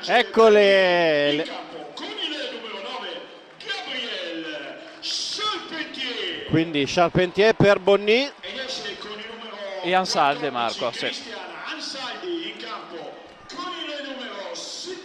Eccole. Quindi Charpentier per Bonny e Ansaldi, Marco. Sì. Ansaldi in campo con il numero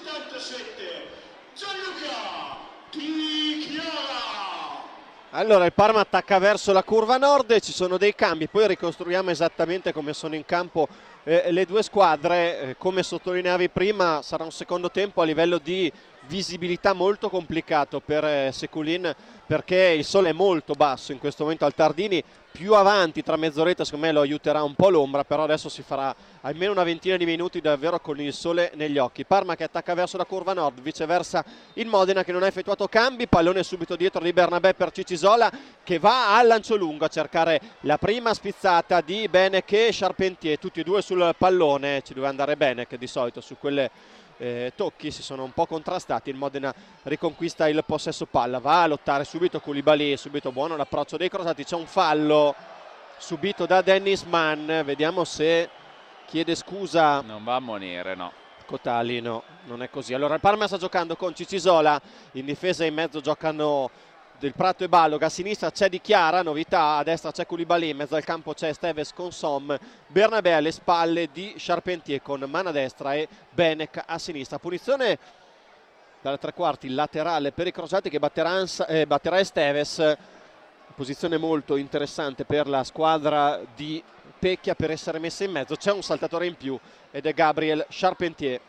77 Gianluca Di Chiara. Allora il Parma attacca verso la curva nord, ci sono dei cambi, poi ricostruiamo esattamente come sono in campo le due squadre. Come sottolineavi prima, sarà un secondo tempo a livello di visibilità molto complicato per Seculin, perché il sole è molto basso in questo momento al Tardini. Più avanti tra mezz'oretta secondo me lo aiuterà un po' l'ombra, però adesso si farà almeno una ventina di minuti davvero con il sole negli occhi. Parma che attacca verso la curva nord, viceversa il Modena che non ha effettuato cambi, pallone subito dietro di Bernabé per Cicisola che va al lancio lungo a cercare la prima spizzata di Benec e Charpentier, tutti e due sul pallone. Ci doveva andare Benec di solito su quelle tocchi, si sono un po' contrastati. Il Modena riconquista il possesso palla, va a lottare subito Koulibaly, subito buono l'approccio dei crociati, c'è un fallo subito da Dennis Mann, vediamo se chiede scusa. Non va a ammonire, no. Cotali, no, non è così. Allora il Parma sta giocando con Cicisola, in difesa e in mezzo giocano Del Prato e Balloga, a sinistra c'è Di Chiara, novità, a destra c'è Koulibaly, in mezzo al campo c'è Steves con Som, Bernabé alle spalle di Charpentier con Mann a destra e Benec a sinistra. Punizione dalle tre quarti laterale per i crociati che batterà Esteves, posizione molto interessante per la squadra di Pecchia per essere messa in mezzo. C'è un saltatore in più ed è Gabriel Charpentier.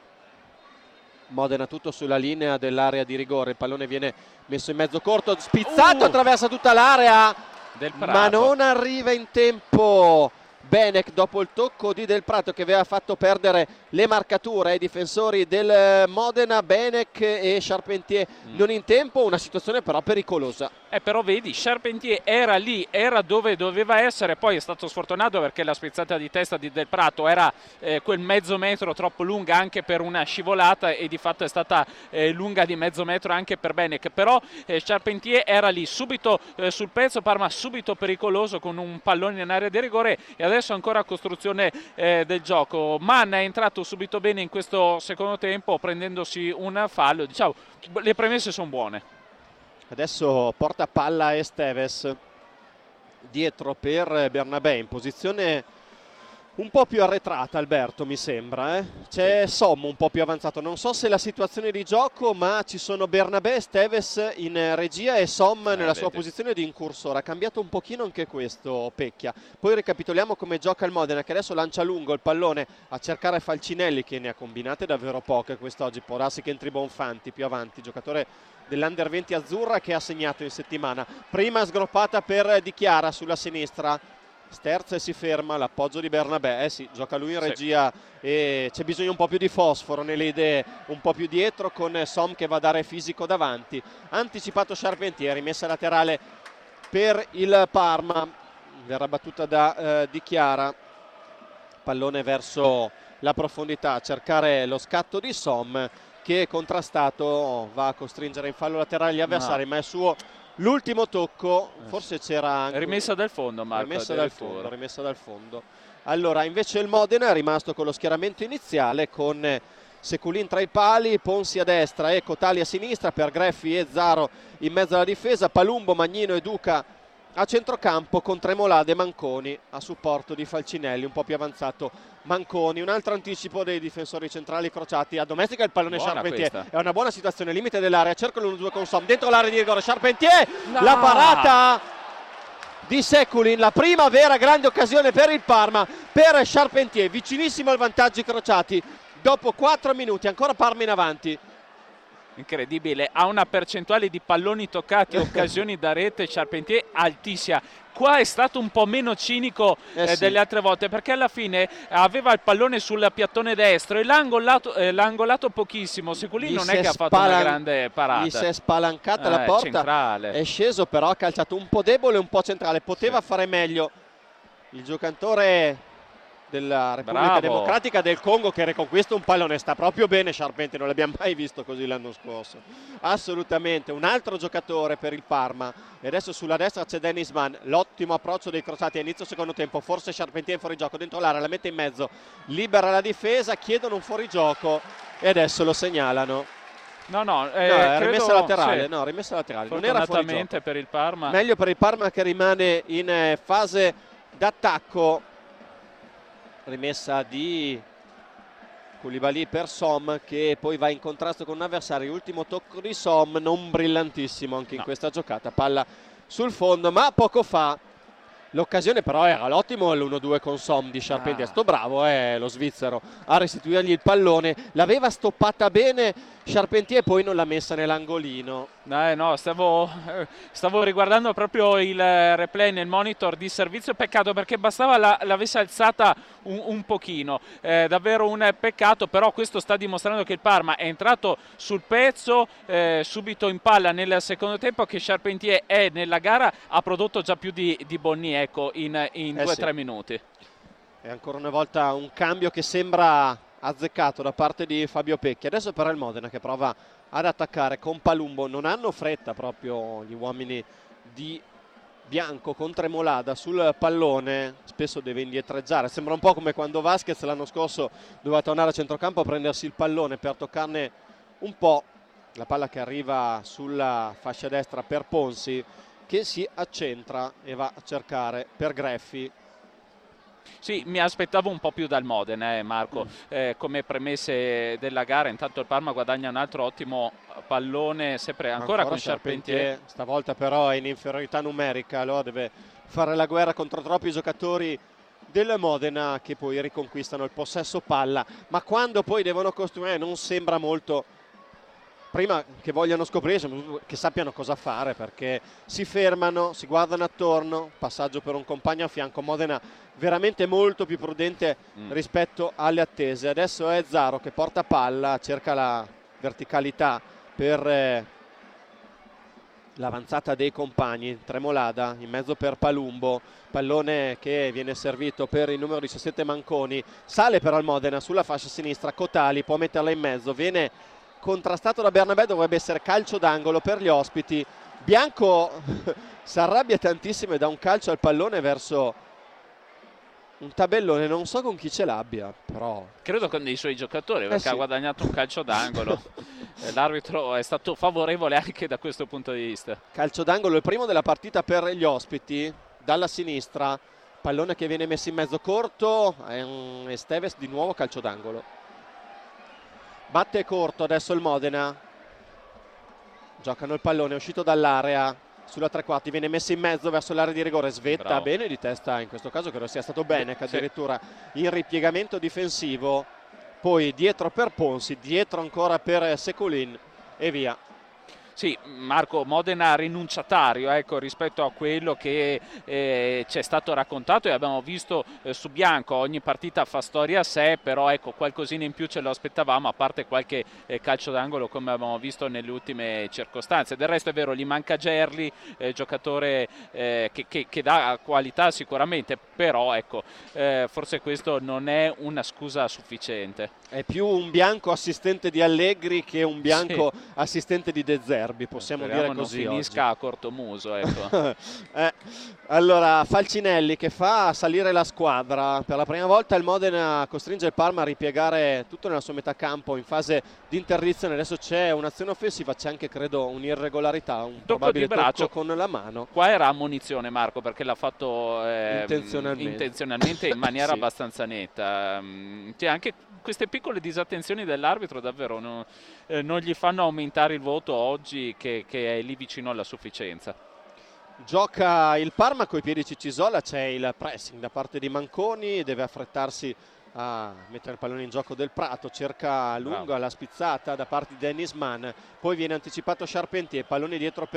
Modena tutto sulla linea dell'area di rigore, il pallone viene messo in mezzo corto, spizzato, attraversa tutta l'area, ma non arriva in tempo Benec dopo il tocco di Del Prato che aveva fatto perdere le marcature ai difensori del Modena. Benec e Charpentier non in tempo, una situazione però pericolosa. Però vedi, Charpentier era lì, era dove doveva essere, poi è stato sfortunato perché la spizzata di testa di Del Prato era quel mezzo metro troppo lunga anche per una scivolata e di fatto è stata lunga di mezzo metro anche per Benec, però Charpentier era lì subito sul pezzo, Parma subito pericoloso con un pallone in area di rigore e adesso ancora costruzione del gioco. Mann è entrato subito bene in questo secondo tempo prendendosi un fallo, diciamo le premesse sono buone. Adesso porta palla Esteves dietro per Bernabé in posizione un po' più arretrata, Alberto, mi sembra. C'è Som un po' più avanzato, non so se la situazione di gioco, ma ci sono Bernabé e Steves in regia e Som nella sua posizione di incursore. Ha cambiato un pochino anche questo Pecchia. Poi ricapitoliamo come gioca il Modena, che adesso lancia lungo il pallone a cercare Falcinelli, che ne ha combinate davvero poche quest'oggi. Può darsi che entri Bonfanti più avanti, giocatore dell'Under 20 azzurra che ha segnato in settimana. Prima sgroppata per Di Chiara sulla sinistra, sterza e si ferma, l'appoggio di Bernabé, sì, gioca lui in regia e c'è bisogno un po' più di fosforo nelle idee, un po' più dietro con Som che va a dare fisico davanti. Anticipato Charpentier, rimessa laterale per il Parma, verrà battuta da Di Chiara, pallone verso la profondità a cercare lo scatto di Som che contrastato va a costringere in fallo laterale gli avversari, ma è suo l'ultimo tocco, forse c'era anche rimessa dal fondo, Marco, rimessa dal fondo. Allora invece il Modena è rimasto con lo schieramento iniziale con Seculin tra i pali, Ponsi a destra e Cotali a sinistra, per Greffi e Zaro in mezzo alla difesa, Palumbo, Magnino e Duca a centrocampo con Tremolade e Manconi a supporto di Falcinelli, un po' più avanzato Manconi. Un altro anticipo dei difensori centrali crociati, a domestica il pallone Charpentier, è una buona situazione, limite dell'area, cerca l'1-2 con Som, dentro l'area di rigore Charpentier, la parata di Seculin, la prima vera grande occasione per il Parma, per Charpentier, vicinissimo al vantaggio i crociati dopo 4 minuti, ancora Parma in avanti. Incredibile, ha una percentuale di palloni toccati, occasioni da rete Charpentier altissima. Qua è stato un po' meno cinico delle altre volte, perché alla fine aveva il pallone sul piattone destro e l'ha angolato pochissimo. Seculin non è che ha fatto una grande parata. Gli si è spalancata la porta, centrale. È sceso però, ha calciato un po' debole e un po' centrale, poteva fare meglio il giocatore della Repubblica Democratica del Congo che riconquista un pallone. Sta proprio bene Charpentier, non l'abbiamo mai visto così l'anno scorso, assolutamente. Un altro giocatore per il Parma, e adesso sulla destra c'è Dennis Mann. L'ottimo approccio dei crociati a inizio secondo tempo, forse Charpentier in fuorigioco dentro l'area, la mette in mezzo, libera la difesa, chiedono un fuorigioco e adesso lo segnalano. No, è rimessa laterale, sì. No, rimessa laterale, non era fuorigioco. Per il Parma. Meglio per il Parma che rimane in fase d'attacco. Rimessa di Koulibaly per Som, che poi va in contrasto con un avversario. Ultimo tocco di Som, non brillantissimo anche in questa giocata, palla sul fondo, ma poco fa l'occasione però era l'ottimo l'1-2 con Som di Charpentier. Sto bravo lo svizzero a restituirgli il pallone, l'aveva stoppata bene Charpentier, poi non l'ha messa nell'angolino. No, stavo riguardando proprio il replay nel monitor di servizio. Peccato perché bastava l'avesse alzata un pochino, davvero un peccato. Però questo sta dimostrando che il Parma è entrato sul pezzo, subito in palla nel secondo tempo, che Charpentier è nella gara, ha prodotto già più di Bonni, ecco, in 2-3 minuti. E ancora una volta un cambio che sembra azzeccato da parte di Fabio Pecchi. Adesso però il Modena che prova ad attaccare con Palumbo. Non hanno fretta proprio gli uomini di Bianco con Tremolada sul pallone, spesso deve indietreggiare. Sembra un po' come quando Vasquez l'anno scorso doveva tornare a centrocampo a prendersi il pallone per toccarne un po'. La palla che arriva sulla fascia destra per Ponsi, che si accentra e va a cercare per Greffi. Sì, mi aspettavo un po' più dal Modena, Marco, come premesse della gara. Intanto il Parma guadagna un altro ottimo pallone, sempre ancora con Charpentier. Stavolta però è in inferiorità numerica, allora deve fare la guerra contro troppi giocatori del Modena che poi riconquistano il possesso palla, ma quando poi devono costruire non sembra molto, prima che vogliano scoprire, che sappiano cosa fare, perché si fermano, si guardano attorno, passaggio per un compagno a fianco. Modena veramente molto più prudente rispetto alle attese. Adesso è Zaro che porta palla, cerca la verticalità per l'avanzata dei compagni. Tremolada in mezzo per Palumbo, pallone che viene servito per il numero 17 Manconi. Sale però il Modena sulla fascia sinistra, Cotali può metterla in mezzo, viene contrastato da Bernabé, dovrebbe essere calcio d'angolo per gli ospiti. Bianco si arrabbia tantissimo e dà un calcio al pallone verso un tabellone, non so con chi ce l'abbia, però credo con dei suoi giocatori, perché sì, ha guadagnato un calcio d'angolo. L'arbitro è stato favorevole anche da questo punto di vista. Calcio d'angolo, il primo della partita per gli ospiti, dalla sinistra, pallone che viene messo in mezzo corto, Esteves di nuovo calcio d'angolo. Batte corto adesso il Modena, giocano il pallone, è uscito dall'area sulla tre quarti, viene messo in mezzo verso l'area di rigore, svetta bene di testa, in questo caso credo sia stato bene, che addirittura in ripiegamento difensivo, poi dietro per Ponsi, dietro ancora per Seculin e via. Sì, Marco, Modena rinunciatario, ecco, rispetto a quello che ci è stato raccontato e abbiamo visto su Bianco. Ogni partita fa storia a sé, però ecco, qualcosina in più ce lo aspettavamo, a parte qualche calcio d'angolo come abbiamo visto nelle ultime circostanze. Del resto è vero, gli manca Gerli, giocatore che dà qualità sicuramente, però ecco, forse questo non è una scusa sufficiente. È più un Bianco assistente di Allegri che un Bianco assistente di De Zerbi, possiamo dire così. Non finisca oggi a cortomuso, ecco. Allora Falcinelli che fa salire la squadra. Per la prima volta il Modena costringe il Parma a ripiegare tutto nella sua metà campo in fase di interdizione. Adesso c'è un'azione offensiva, c'è anche credo un'irregolarità, un probabile tocco con la mano. Qua era ammonizione, Marco, perché l'ha fatto intenzionalmente in maniera sì, abbastanza netta. Cioè, anche queste piccole disattenzioni dell'arbitro davvero non gli fanno aumentare il voto oggi, che è lì vicino alla sufficienza. Gioca il Parma coi piedi Ciccisola, c'è il pressing da parte di Manconi, deve affrettarsi a mettere il pallone in gioco del Prato, cerca lunga la spizzata da parte di Dennis Mann, poi viene anticipato Charpentier, pallone dietro per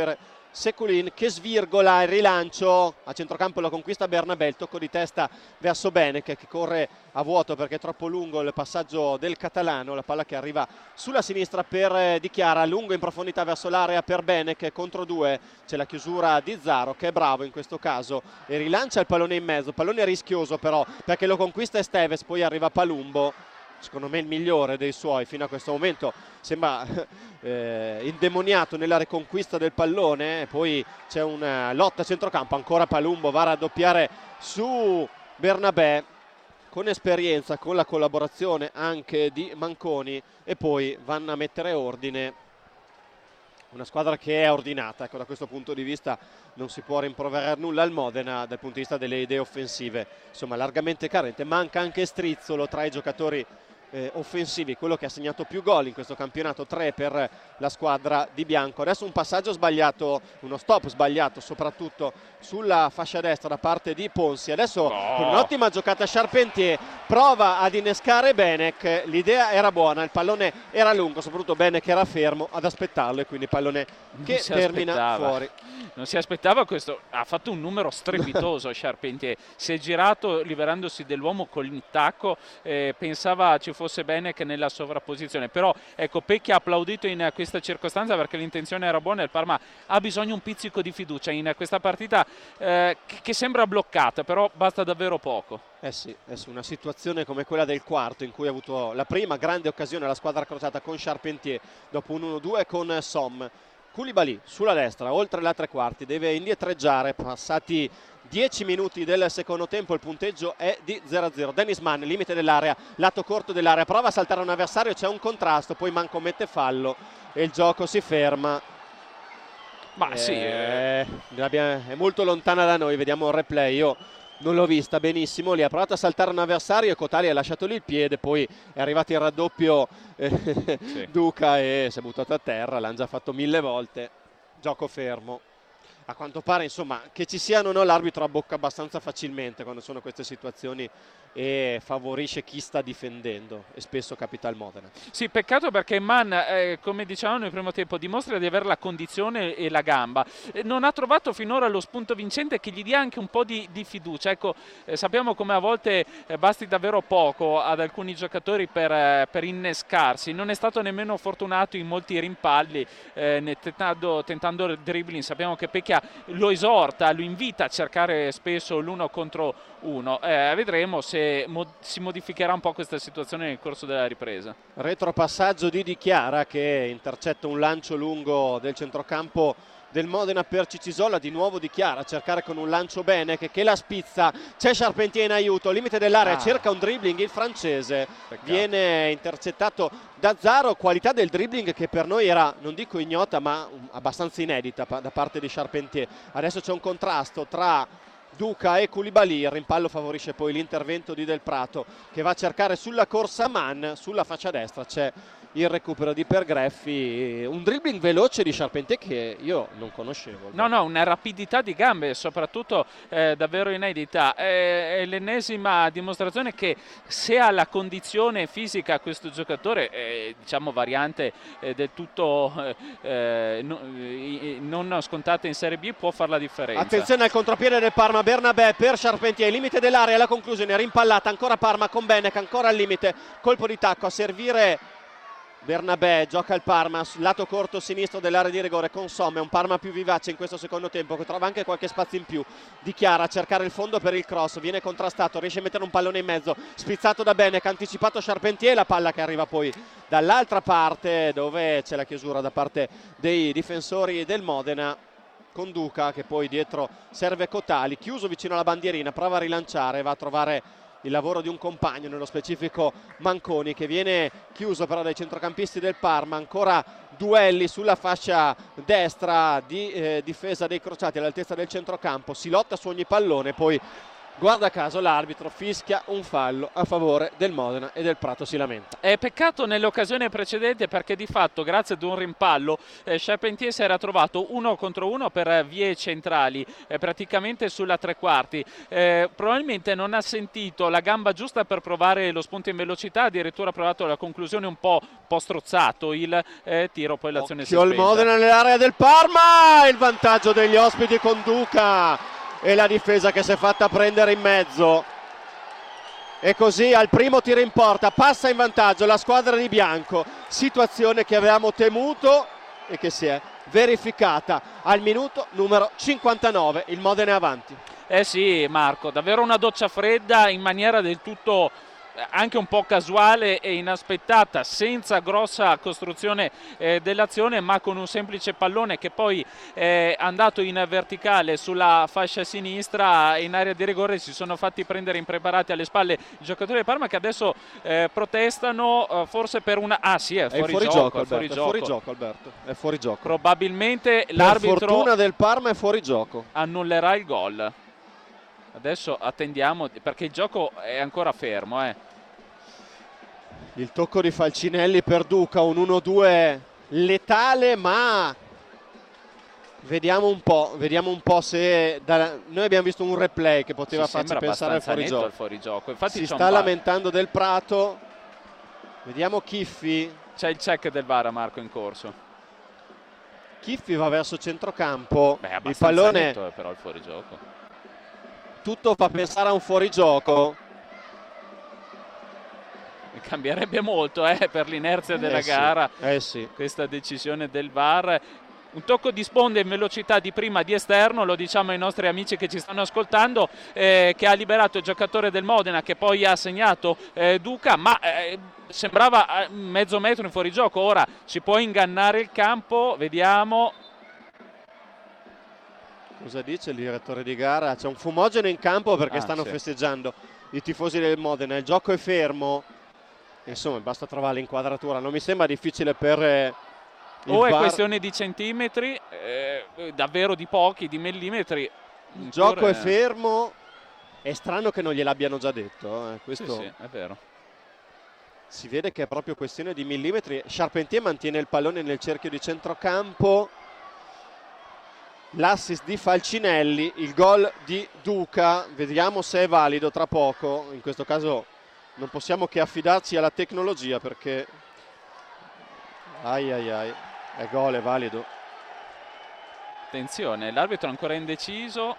Seculin che svirgola il rilancio, a centrocampo la conquista Bernabé, il tocco di testa verso Benec che corre a vuoto perché è troppo lungo il passaggio del catalano, la palla che arriva sulla sinistra per Di Chiara, lungo in profondità verso l'area per Benec, contro due c'è la chiusura di Zaro che è bravo in questo caso e rilancia il pallone in mezzo, pallone rischioso però perché lo conquista Esteves, poi arriva Palumbo, secondo me il migliore dei suoi fino a questo momento, sembra indemoniato nella riconquista del pallone, poi c'è una lotta a centrocampo, ancora Palumbo va a raddoppiare su Bernabé con esperienza, con la collaborazione anche di Manconi e poi vanno a mettere ordine, una squadra che è ordinata, ecco, da questo punto di vista non si può rimproverare nulla al Modena dal punto di vista delle idee offensive, insomma largamente carente, manca anche Strizzolo tra i giocatori offensivi, quello che ha segnato più gol in questo campionato, 3 per la squadra di bianco. Adesso un passaggio sbagliato, uno stop sbagliato soprattutto sulla fascia destra da parte di Ponsi, adesso con un'ottima giocata Charpentier prova ad innescare Benec, l'idea era buona, il pallone era lungo, soprattutto Benec era fermo ad aspettarlo e quindi pallone che termina fuori. Non si aspettava questo, ha fatto un numero strepitoso Charpentier, si è girato liberandosi dell'uomo con il tacco, pensava ci fosse Benec nella sovrapposizione, però ecco Pecchia ha applaudito in questa circostanza perché l'intenzione era buona e il Parma ha bisogno un pizzico di fiducia in questa partita che sembra bloccata, però basta davvero poco. Sì, una situazione come quella del quarto in cui ha avuto la prima grande occasione la squadra crociata con Charpentier dopo un 1-2 con Somme. Koulibaly sulla destra, oltre la tre quarti, deve indietreggiare, passati 10 minuti del secondo tempo, il punteggio è di 0-0. Dennis Mann, limite dell'area, lato corto dell'area, prova a saltare un avversario, c'è un contrasto, poi Mann commette fallo e il gioco si ferma. Ma sì, è molto lontana da noi, vediamo il replay, io non l'ho vista benissimo, lì ha provato a saltare un avversario e Cotali ha lasciato lì il piede, poi è arrivato il raddoppio sì. Duca e si è buttato a terra, l'hanno già fatto 1000 volte, gioco fermo. A quanto pare insomma che ci siano o no l'arbitro abbocca abbastanza facilmente quando sono queste situazioni e favorisce chi sta difendendo e spesso capita al Modena. Sì, peccato perché Mann, come dicevamo nel primo tempo, dimostra di avere la condizione e la gamba, non ha trovato finora lo spunto vincente che gli dia anche un po' di fiducia, ecco, sappiamo come a volte basti davvero poco ad alcuni giocatori per innescarsi, non è stato nemmeno fortunato in molti rimpalli, tentando il dribbling, sappiamo che Pecchia lo esorta, lo invita a cercare spesso l'uno contro uno, vedremo se si modificherà un po' questa situazione nel corso della ripresa. Retropassaggio di Di Chiara che intercetta un lancio lungo del centrocampo del Modena per Cicisola, di nuovo Di Chiara a cercare con un lancio bene che la spizza, c'è Charpentier in aiuto, limite dell'area, cerca un dribbling il francese, viene intercettato da Zaro, qualità del dribbling che per noi era, non dico ignota ma abbastanza inedita da parte di Charpentier. Adesso c'è un contrasto tra Duca e Koulibaly, il rimpallo favorisce poi l'intervento di Del Prato che va a cercare sulla corsa Mann, sulla fascia destra c'è il recupero di Pergreffi, un dribbling veloce di Charpentier che io non conoscevo. No, una rapidità di gambe soprattutto davvero inedita, è l'ennesima dimostrazione che se ha la condizione fisica questo giocatore, diciamo variante del tutto non scontata in Serie B, può fare la differenza. Attenzione al contropiede del Parma, Bernabé per Charpentier, limite dell'area, la conclusione, rimpallata ancora Parma con Benec, ancora al limite, colpo di tacco a servire Bernabé, gioca il Parma lato corto sinistro dell'area di rigore con Somme, un Parma più vivace in questo secondo tempo che trova anche qualche spazio in più. Di Chiara a cercare il fondo per il cross, viene contrastato, riesce a mettere un pallone in mezzo, spizzato da Benec, anticipato Charpentier, la palla che arriva poi dall'altra parte dove c'è la chiusura da parte dei difensori del Modena con Duca che poi dietro serve Cotali, chiuso vicino alla bandierina, prova a rilanciare, va a trovare il lavoro di un compagno, nello specifico Manconi, che viene chiuso però dai centrocampisti del Parma. Ancora duelli sulla fascia destra di difesa dei crociati all'altezza del centrocampo, si lotta su ogni pallone, poi Guarda caso l'arbitro fischia un fallo a favore del Modena e del Prato si lamenta. È peccato nell'occasione precedente perché di fatto grazie ad un rimpallo Charpentier si era trovato 1 contro 1 per vie centrali, praticamente sulla tre quarti. Probabilmente non ha sentito la gamba giusta per provare lo spunto in velocità, addirittura ha provato la conclusione un po' strozzato il tiro, poi l'azione si è spenta. Il Modena nell'area del Parma, il vantaggio degli ospiti con Duca. E la difesa che si è fatta prendere in mezzo. E così al primo tiro in porta passa in vantaggio la squadra di bianco. Situazione che avevamo temuto e che si è verificata al minuto numero 59. Il Modena è avanti. Eh sì, Marco, davvero una doccia fredda in maniera del tutto anche un po' casuale e inaspettata, senza grossa costruzione dell'azione, ma con un semplice pallone che poi è andato in verticale sulla fascia sinistra in area di rigore. Si sono fatti prendere impreparati alle spalle i giocatori del Parma, che adesso protestano forse per una... Ah sì, è fuori gioco, Alberto, è fuori gioco. Probabilmente l'arbitro, per fortuna del Parma, è fuori gioco, annullerà il gol. Adesso attendiamo perché il gioco è ancora fermo. Il tocco di Falcinelli per Duca, un 1-2 letale, ma vediamo un po' se noi abbiamo visto un replay che poteva farci pensare al fuorigioco. Infatti si sta lamentando del Prato. Vediamo Chiffi. C'è il check del VAR, Marco, in corso. Chiffi va verso centrocampo. Il pallone netto, però il fuorigioco. Tutto fa pensare a un fuorigioco. Cambierebbe molto per l'inerzia della gara questa decisione del VAR. Un tocco di sponda in velocità di prima di esterno, lo diciamo ai nostri amici che ci stanno ascoltando, che ha liberato il giocatore del Modena, che poi ha segnato Duca, ma sembrava mezzo metro in fuorigioco. Ora si può ingannare il campo, vediamo. Cosa dice il direttore di gara? C'è un fumogeno in campo perché stanno festeggiando i tifosi del Modena. Il gioco è fermo, insomma basta trovare l'inquadratura. Non mi sembra difficile per il VAR. È questione di centimetri, davvero di pochi, di millimetri. Il gioco è fermo. È strano che non gliel'abbiano già detto. Questo sì, è vero. Si vede che è proprio questione di millimetri. Charpentier mantiene il pallone nel cerchio di centrocampo. L'assist di Falcinelli, il gol di Duca, vediamo se è valido tra poco. In questo caso non possiamo che affidarci alla tecnologia perché è gol, è valido. Attenzione, l'arbitro è ancora indeciso.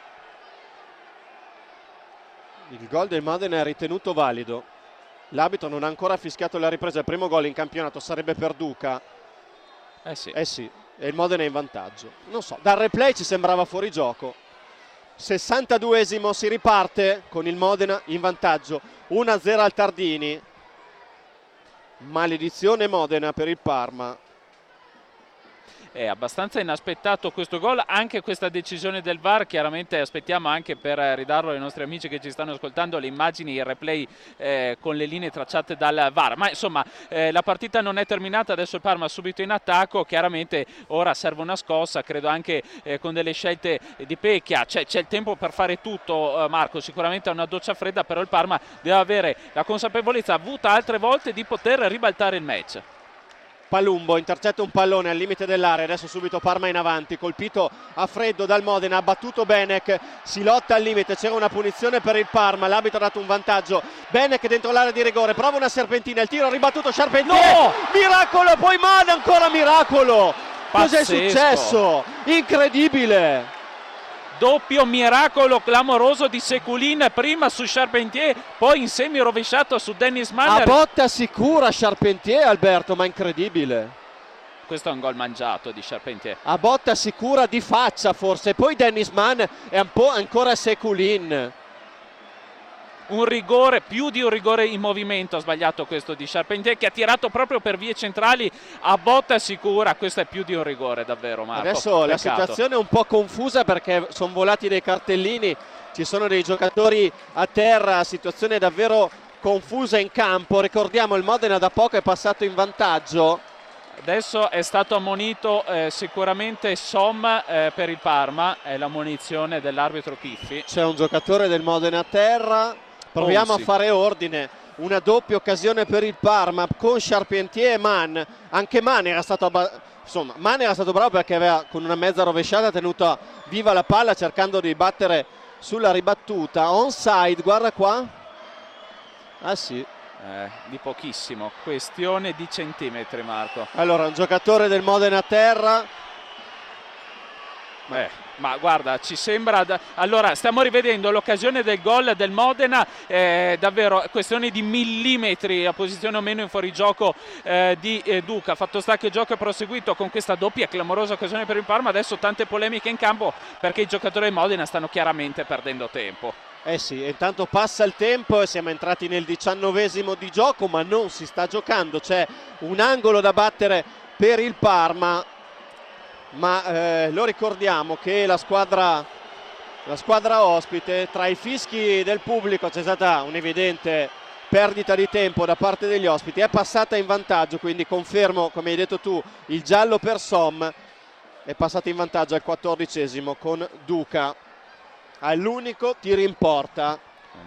Il gol del Modena è ritenuto valido. L'arbitro non ha ancora fischiato la ripresa. Il primo gol in campionato sarebbe per Duca. Sì. E il Modena è in vantaggio. Non so, dal replay ci sembrava fuori gioco. 62esimo, si riparte con il Modena in vantaggio 1-0 al Tardini. Maledizione Modena per il Parma. È abbastanza inaspettato questo gol, anche questa decisione del VAR. Chiaramente aspettiamo anche per ridarlo ai nostri amici che ci stanno ascoltando le immagini, il replay con le linee tracciate dal VAR. Ma insomma la partita non è terminata, adesso il Parma subito in attacco. Chiaramente ora serve una scossa, credo anche con delle scelte di Pecchia. C'è il tempo per fare tutto, Marco. Sicuramente è una doccia fredda, però il Parma deve avere la consapevolezza avuta altre volte di poter ribaltare il match. Palumbo intercetta un pallone al limite dell'area, adesso subito Parma in avanti, colpito a freddo dal Modena, ha battuto Benek, si lotta al limite, c'era una punizione per il Parma, l'arbitro ha dato un vantaggio. Benek dentro l'area di rigore, prova una serpentina, il tiro ribattuto, Charpentier, no! Miracolo, poi Mana, ancora miracolo. Cos'è successo? Incredibile! Doppio miracolo clamoroso di Seculin, prima su Charpentier, poi in semi rovesciato su Dennis Mann. A botta sicura Charpentier, Alberto, ma incredibile. Questo è un gol mangiato di Charpentier. A botta sicura di faccia forse, poi Dennis Mann e un po' ancora Seculin. Un rigore, più di un rigore in movimento, ha sbagliato questo di Charpentier, che ha tirato proprio per vie centrali a botta sicura. Questo è più di un rigore, davvero, Marco. Adesso peccato. La situazione è un po' confusa perché sono volati dei cartellini, ci sono dei giocatori a terra, situazione davvero confusa in campo. Ricordiamo il Modena da poco è passato in vantaggio. Adesso è stato ammonito sicuramente Som per il Parma, è l'ammonizione dell'arbitro Chiffi. C'è un giocatore del Modena a terra, proviamo a fare ordine. Una doppia occasione per il Parma con Charpentier e Mann. Anche Mann era stato bravo perché aveva con una mezza rovesciata tenuto viva la palla cercando di battere sulla ribattuta. Onside, guarda qua. Ah sì. Di pochissimo, questione di centimetri, Marco. Allora, un giocatore del Modena a terra. Ma guarda, ci sembra allora stiamo rivedendo l'occasione del gol del Modena, davvero questione di millimetri la posizione o meno in fuorigioco di Duca. Fatto sta che il gioco è proseguito con questa doppia clamorosa occasione per il Parma. Adesso tante polemiche in campo perché i giocatori del Modena stanno chiaramente perdendo tempo. Sì, intanto passa il tempo e siamo entrati nel 19esimo di gioco, ma non si sta giocando. C'è un angolo da battere per il Parma, ma lo ricordiamo che la squadra ospite, tra i fischi del pubblico c'è stata un'evidente perdita di tempo da parte degli ospiti, è passata in vantaggio, quindi confermo, come hai detto tu, il giallo per Som, è passata in vantaggio al 14esimo con Duca all'unico tiro in porta.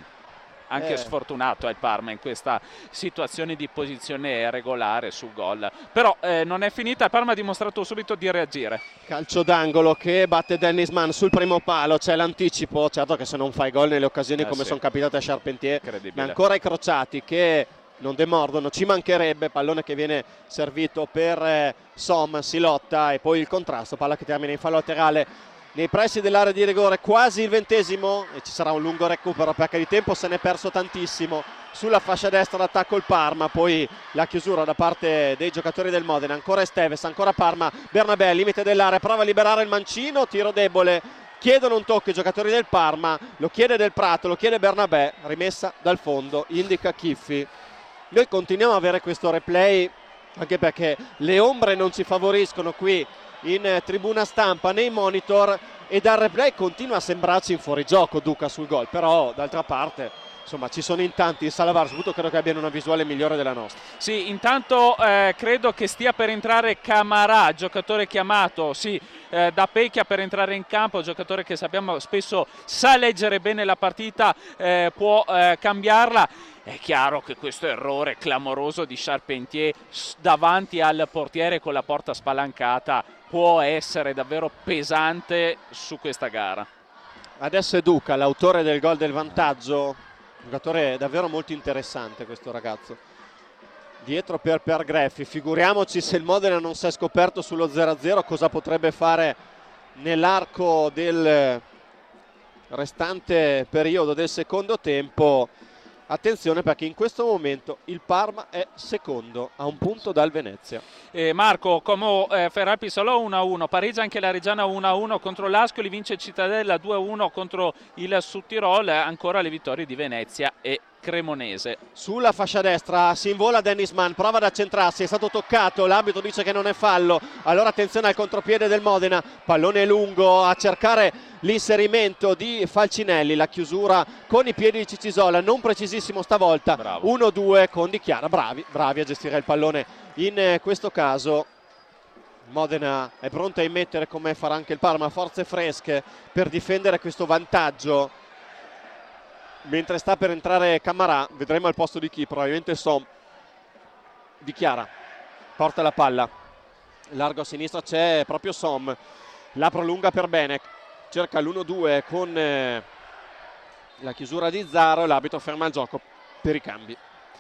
Anche sfortunato è il Parma in questa situazione di posizione regolare sul gol, però non è finita. Il Parma ha dimostrato subito di reagire. Calcio d'angolo che batte Dennis Mann sul primo palo, c'è l'anticipo, certo che se non fai gol nelle occasioni come sono capitate a Charpentier, ma ancora i crociati che non demordono, ci mancherebbe. Pallone che viene servito per Som, si lotta e poi il contrasto, palla che termina in fallo laterale nei pressi dell'area di rigore, quasi il 20esimo, e ci sarà un lungo recupero perché di tempo se n'è perso tantissimo. Sulla fascia destra l'attacco il Parma, poi la chiusura da parte dei giocatori del Modena, ancora Esteves, ancora Parma, Bernabé al limite dell'area, prova a liberare il mancino, tiro debole, chiedono un tocco i giocatori del Parma, lo chiede Del Prato, lo chiede Bernabé, rimessa dal fondo, indica Chiffi. Noi continuiamo a avere questo replay anche perché le ombre non ci favoriscono qui in tribuna stampa, nei monitor, e dal replay continua a sembrarci in fuorigioco Duca sul gol, però d'altra parte insomma ci sono in tanti in sala VAR, soprattutto credo che abbiano una visuale migliore della nostra. Sì, intanto credo che stia per entrare Camarà, giocatore chiamato da Pecchia per entrare in campo, giocatore che sappiamo spesso sa leggere bene la partita, può cambiarla. È chiaro che questo errore clamoroso di Charpentier davanti al portiere con la porta spalancata può essere davvero pesante su questa gara. Adesso è Duca, l'autore del gol del vantaggio, un giocatore davvero molto interessante questo ragazzo. Dietro per Greffi, figuriamoci se il Modena non si è scoperto sullo 0-0 cosa potrebbe fare nell'arco del restante periodo del secondo tempo. Attenzione perché in questo momento il Parma è secondo a un punto dal Venezia. Marco, come Ferrari Pisolò 1-1, pareggia anche la Reggiana 1-1 contro l'Ascoli, vince Cittadella 2-1 contro il Sudtirol, ancora le vittorie di Venezia e Cremonese. Sulla fascia destra si invola Dennis Mann, prova ad accentrarsi, è stato toccato, l'arbitro dice che non è fallo, allora attenzione al contropiede del Modena, pallone lungo a cercare l'inserimento di Falcinelli, la chiusura con i piedi di Cicisola, non precisissimo stavolta. 1-2 con Di Chiara, bravi a gestire il pallone in questo caso. Modena è pronta a immettere, come farà anche il Parma, forze fresche per difendere questo vantaggio. Mentre sta per entrare Camarà, vedremo al posto di chi, probabilmente Som. Di Chiara porta la palla, largo a sinistra c'è proprio Som, la prolunga per Benek, cerca l'1-2 con la chiusura di Zaro, l'arbitro ferma il gioco per i cambi.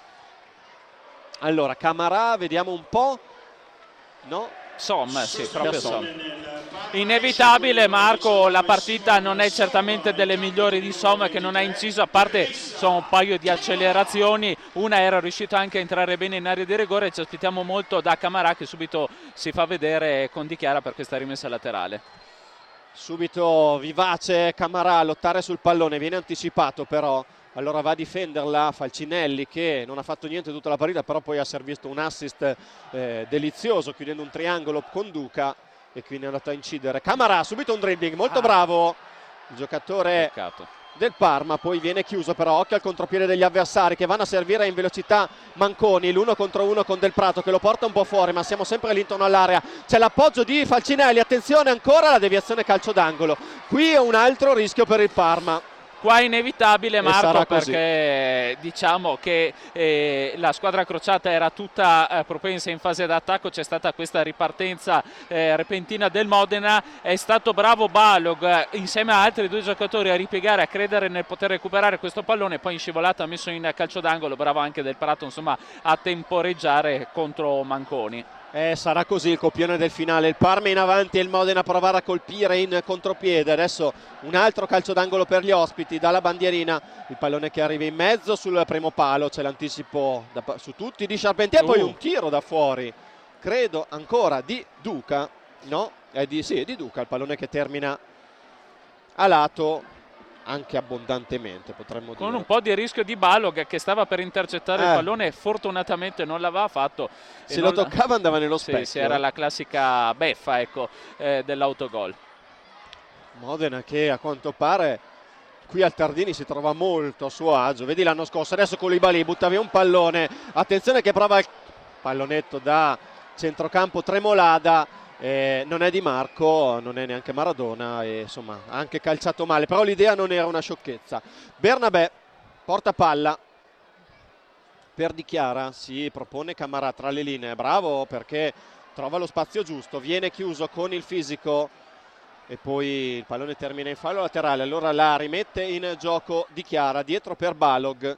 Allora Camarà, vediamo un po', no? Som, sì, proprio Som. Inevitabile, Marco, la partita non è certamente delle migliori di Som, che non ha inciso, a parte sono un paio di accelerazioni, una era riuscita anche a entrare bene in area di rigore. Ci aspettiamo molto da Camarà, che subito si fa vedere con Di Chiara per questa rimessa laterale. Subito vivace Camarà a lottare sul pallone, viene anticipato però, allora va a difenderla Falcinelli, che non ha fatto niente tutta la partita, però poi ha servito un assist delizioso chiudendo un triangolo con Duca e quindi è andato a incidere. Camarà, subito un dribbling molto bravo il giocatore del Parma, poi viene chiuso però, occhio al contropiede degli avversari che vanno a servire in velocità Manconi, l'1 contro 1 con Del Prato che lo porta un po' fuori, ma siamo sempre all'intorno all'area, c'è l'appoggio di Falcinelli, attenzione ancora la deviazione calcio d'angolo, qui è un altro rischio per il Parma. Qua è inevitabile, Marco, così. perché diciamo che la squadra crociata era tutta propensa in fase d'attacco, c'è stata questa ripartenza repentina del Modena, è stato bravo Balog insieme a altri due giocatori a ripiegare, a credere nel poter recuperare questo pallone, poi in scivolata ha messo in calcio d'angolo, bravo anche Del Prato insomma a temporeggiare contro Manconi. Sarà così il copione del finale, il Parma in avanti e il Modena a provare a colpire in contropiede. Adesso un altro calcio d'angolo per gli ospiti dalla bandierina, il pallone che arriva in mezzo sul primo palo, c'è l'anticipo su tutti di Charpentier, poi un tiro da fuori, credo ancora di Duca, no? È di Duca, il pallone che termina a lato anche abbondantemente, potremmo dire. Con un po' di rischio di Balog che stava per intercettare il pallone, fortunatamente non l'aveva fatto. Se lo toccava andava nello specchio. Sì, era la classica beffa, ecco, dell'autogol. Modena che a quanto pare qui al Tardini si trova molto a suo agio, vedi l'anno scorso, adesso Koulibaly butta via un pallone, attenzione che prova il pallonetto da centrocampo Tremolada. Non è Di Marco, non è neanche Maradona e insomma ha anche calciato male, però l'idea non era una sciocchezza. Bernabé porta palla per Di Chiara, si propone Camarà tra le linee, bravo perché trova lo spazio giusto, viene chiuso con il fisico e poi il pallone termina in fallo laterale, allora la rimette in gioco Di Chiara, dietro per Balog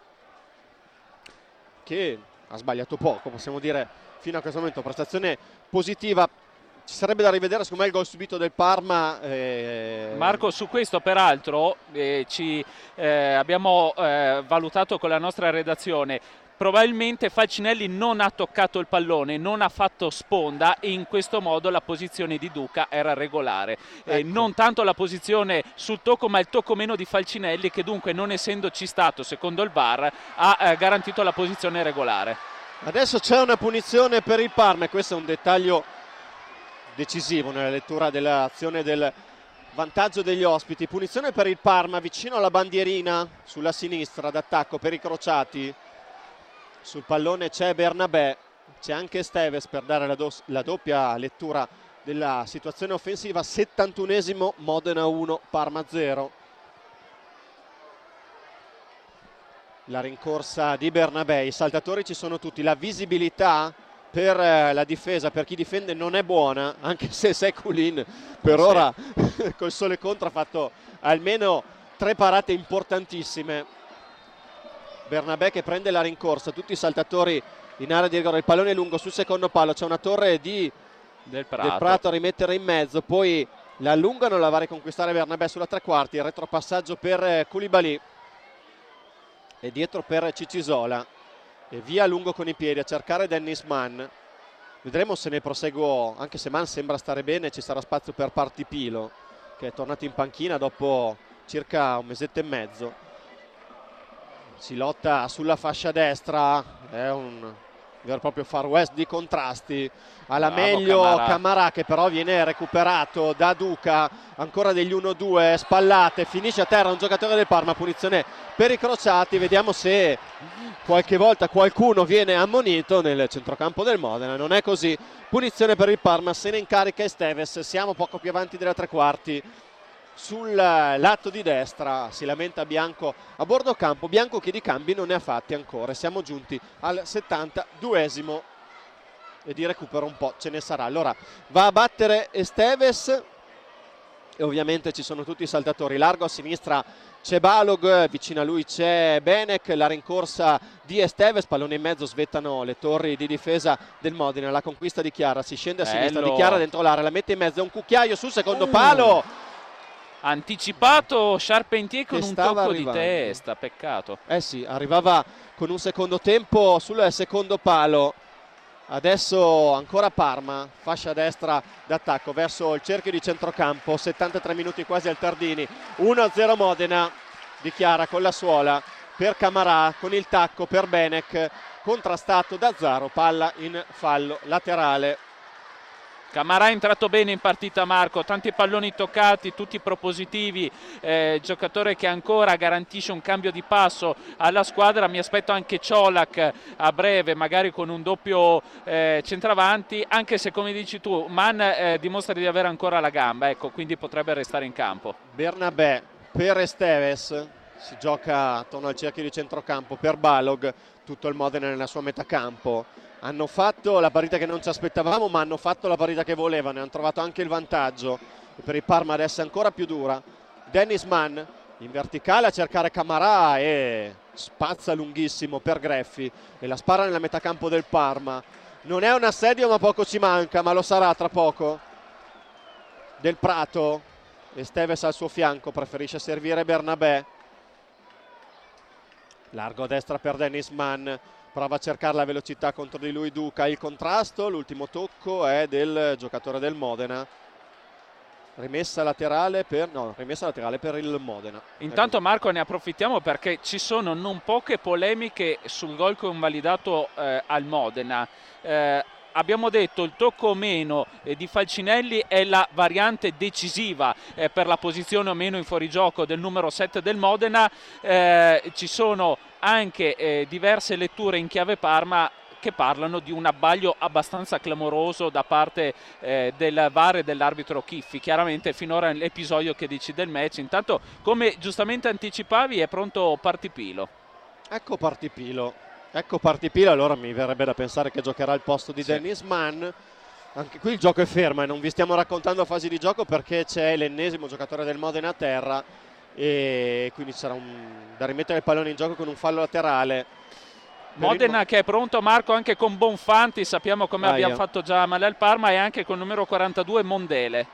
che ha sbagliato poco, possiamo dire fino a questo momento, prestazione positiva. Ci sarebbe da rivedere secondo me il gol subito del Parma. Marco, su questo peraltro abbiamo valutato con la nostra redazione. Probabilmente Falcinelli non ha toccato il pallone, non ha fatto sponda e in questo modo la posizione di Duca era regolare. Ecco. Non tanto la posizione sul tocco, ma il tocco meno di Falcinelli che dunque non essendoci stato, secondo il VAR, ha garantito la posizione regolare. Adesso c'è una punizione per il Parma e questo è un dettaglio decisivo nella lettura dell'azione del vantaggio degli ospiti. Punizione per il Parma vicino alla bandierina sulla sinistra d'attacco per i crociati. Sul pallone c'è Bernabé, c'è anche Esteves per dare la doppia lettura della situazione offensiva. 71esimo, Modena 1, Parma 0. La rincorsa di Bernabé, i saltatori ci sono tutti, la visibilità per la difesa, per chi difende non è buona, anche se Sekulin per ora col sole contro ha fatto almeno 3 parate importantissime. Bernabé che prende la rincorsa, tutti i saltatori in area di rigore, il pallone lungo sul secondo palo, c'è una torre di Del Prato a rimettere in mezzo, poi la allungano, la va a riconquistare Bernabé sulla tre quarti, il retropassaggio per Koulibaly e dietro per Cicisola. E via lungo con i piedi a cercare Dennis Mann. Vedremo se ne proseguo, anche se Mann sembra stare bene, ci sarà spazio per Partipilo che è tornato in panchina dopo circa un mesetto e mezzo. Si lotta sulla fascia destra, è un vero e proprio far west di contrasti. Alla meglio Camarà che però viene recuperato da Duca, ancora degli 1-2, spallate, finisce a terra un giocatore del Parma, punizione per i crociati. Vediamo se qualche volta qualcuno viene ammonito nel centrocampo del Modena, non è così. Punizione per il Parma, se ne incarica Esteves, siamo poco più avanti della tre quarti. Sul lato di destra si lamenta Bianco a bordo campo, Bianco che di cambi non ne ha fatti ancora. Siamo giunti al 72esimo e di recupero un po' ce ne sarà. Allora va a battere Esteves e ovviamente ci sono tutti i saltatori. Largo a sinistra c'è Balog, vicino a lui c'è Benek, la rincorsa di Esteves, pallone in mezzo, svettano le torri di difesa del Modena, la conquista di Chiara, si scende a sinistra, Di Chiara dentro l'area, la mette in mezzo, è un cucchiaio sul secondo palo. Anticipato Charpentier con un tocco di testa, peccato. Sì, arrivava con un secondo tempo sul secondo palo. Adesso ancora Parma, fascia destra d'attacco verso il cerchio di centrocampo, 73 minuti quasi al Tardini, 1-0 Modena. Di Chiara con la suola per Camarà, con il tacco per Benek, contrastato da Zaro, palla in fallo laterale. Camarà è entrato bene in partita, Marco, tanti palloni toccati, tutti propositivi, giocatore che ancora garantisce un cambio di passo alla squadra. Mi aspetto anche Ciolak a breve, magari con un doppio centravanti, anche se come dici tu Mann dimostra di avere ancora la gamba, ecco, quindi potrebbe restare in campo. Bernabé per Esteves, si gioca attorno al cerchio di centrocampo per Balog, tutto il Modena nella sua metà campo. Hanno fatto la partita che non ci aspettavamo, ma hanno fatto la partita che volevano, hanno trovato anche il vantaggio. E per il Parma adesso è ancora più dura. Dennis Mann in verticale a cercare Camarà e spazza lunghissimo per Greffi e la spara nella metà campo del Parma. Non è un assedio, ma poco ci manca, ma lo sarà tra poco. Del Prato, Esteves al suo fianco, preferisce servire Bernabé. Largo a destra per Dennis Mann, prova a cercare la velocità contro di lui Duca, il contrasto, l'ultimo tocco è del giocatore del Modena. Rimessa laterale per il Modena. Intanto Marco ne approfittiamo perché ci sono non poche polemiche sul gol convalidato al Modena. Abbiamo detto il tocco o meno di Falcinelli è la variante decisiva per la posizione o meno in fuorigioco del numero 7 del Modena. Ci sono anche diverse letture in chiave Parma che parlano di un abbaglio abbastanza clamoroso da parte del VAR e dell'arbitro Chiffi. Chiaramente finora è l'episodio che decide il match. Intanto, come giustamente anticipavi, è pronto Partipilo. Ecco Partipilo, allora mi verrebbe da pensare che giocherà al posto di Dennis Mann. Anche qui il gioco è fermo e non vi stiamo raccontando fasi di gioco perché c'è l'ennesimo giocatore del Modena a terra e quindi sarà da rimettere il pallone in gioco con un fallo laterale. Modena che è pronto, Marco, anche con Bonfanti, sappiamo come abbiamo fatto già male al Parma, e anche con il numero 42 Mondele.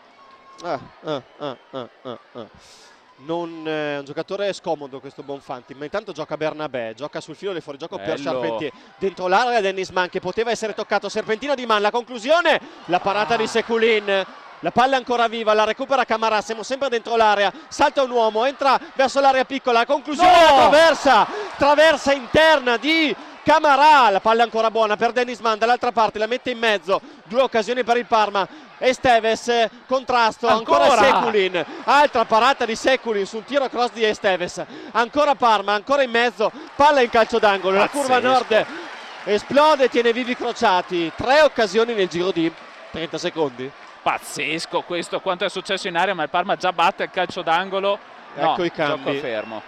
Non un giocatore scomodo questo Bonfanti, ma intanto gioca Bernabé, gioca sul filo del fuorigioco per Serpentier, dentro l'area Dennis Mann che poteva essere toccato, serpentino di Mann, la conclusione, la parata di Sekulin, la palla è ancora viva, la recupera Camarà, siamo sempre dentro l'area, salta un uomo, entra verso l'area piccola, la conclusione, la traversa interna di Camarà, la palla è ancora buona per Dennis Mann, dall'altra parte la mette in mezzo, due occasioni per il Parma. Esteves, contrasto, ancora Sekulin, altra parata di Sekulin sul tiro cross di Esteves, ancora Parma, ancora in mezzo, palla in calcio d'angolo, la curva nord esplode, tiene vivi Crociati, 3 occasioni nel giro di 30 secondi. Pazzesco questo, quanto è successo in area, ma il Parma già batte il calcio d'angolo. Ecco i cambi. Gioco fermo.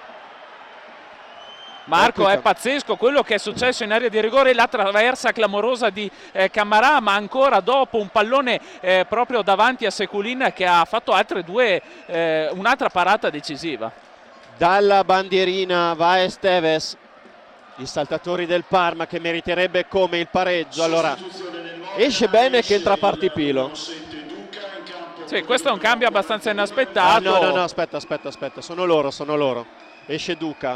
Marco, è pazzesco quello che è successo in area di rigore, la traversa clamorosa di Camarà, ma ancora dopo un pallone proprio davanti a Sekulin che ha fatto altre due, un'altra parata decisiva. Dalla bandierina va Esteves, i saltatori del Parma che meriterebbe come il pareggio. Allora esce bene che entra Partipilo. Sì, questo è un cambio abbastanza inaspettato. No, aspetta, sono loro. Esce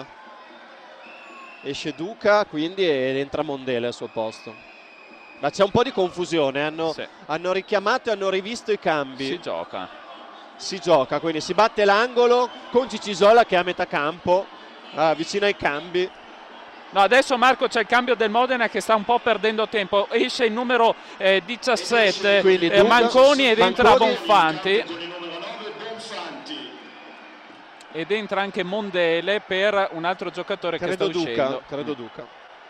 Duca quindi ed entra Mondele al suo posto. Ma c'è un po' di confusione, hanno richiamato e hanno rivisto i cambi. Si gioca, quindi si batte l'angolo con Cicisola che è a metà campo, vicino ai cambi. No, adesso Marco c'è il cambio del Modena che sta un po' perdendo tempo, esce il numero 17 Manconi ed entra Bonfanti. Ed entra anche Mondele per un altro giocatore che sta uscendo. Credo Duca.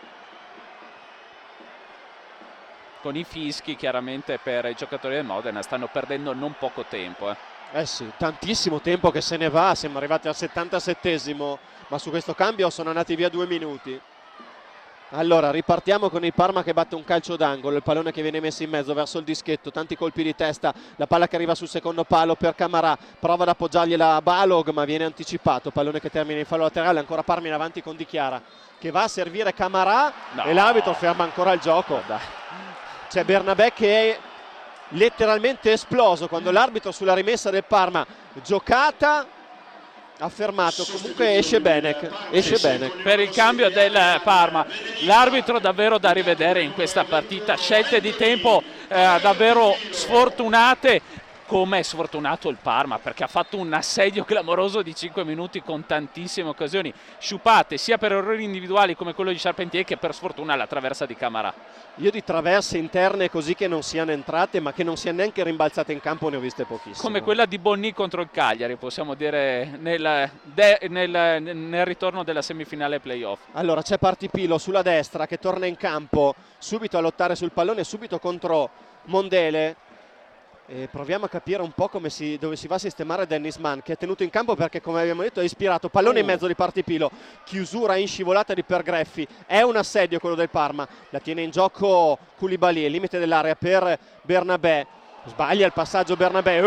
Con i fischi chiaramente per i giocatori del Modena, stanno perdendo non poco tempo. Sì, tantissimo tempo che se ne va, siamo arrivati al 77esimo, ma su questo cambio sono andati via 2 minuti. Allora ripartiamo con il Parma che batte un calcio d'angolo, il pallone che viene messo in mezzo verso il dischetto, tanti colpi di testa, la palla che arriva sul secondo palo per Camarà, prova ad appoggiargliela a Balog ma viene anticipato, pallone che termina in fallo laterale, ancora Parma in avanti con Di Chiara che va a servire Camarà e l'arbitro ferma ancora il gioco. C'è Bernabé che è letteralmente esploso quando l'arbitro sulla rimessa del Parma giocata ha fermato, comunque esce Benek per il cambio del Parma. L'arbitro davvero da rivedere in questa partita, scelte di tempo davvero sfortunate. come è sfortunato il Parma, perché ha fatto un assedio clamoroso di 5 minuti con tantissime occasioni sciupate sia per errori individuali come quello di Charpentier che per sfortuna la traversa di Camarà. Io di traverse interne così che non siano entrate ma che non siano neanche rimbalzate in campo ne ho viste pochissime. Come quella di Bonni contro il Cagliari, possiamo dire, nel ritorno della semifinale playoff. Allora c'è Partipilo sulla destra che torna in campo subito a lottare sul pallone, subito contro Mondele. E proviamo a capire un po' dove si va a sistemare Dennis Mann, che è tenuto in campo perché, come abbiamo detto, è ispirato. Pallone in mezzo di Partipilo, chiusura in scivolata di Pergreffi. È un assedio quello del Parma, la tiene in gioco Koulibaly, è limite dell'area per Bernabé. Sbaglia il passaggio Bernabé.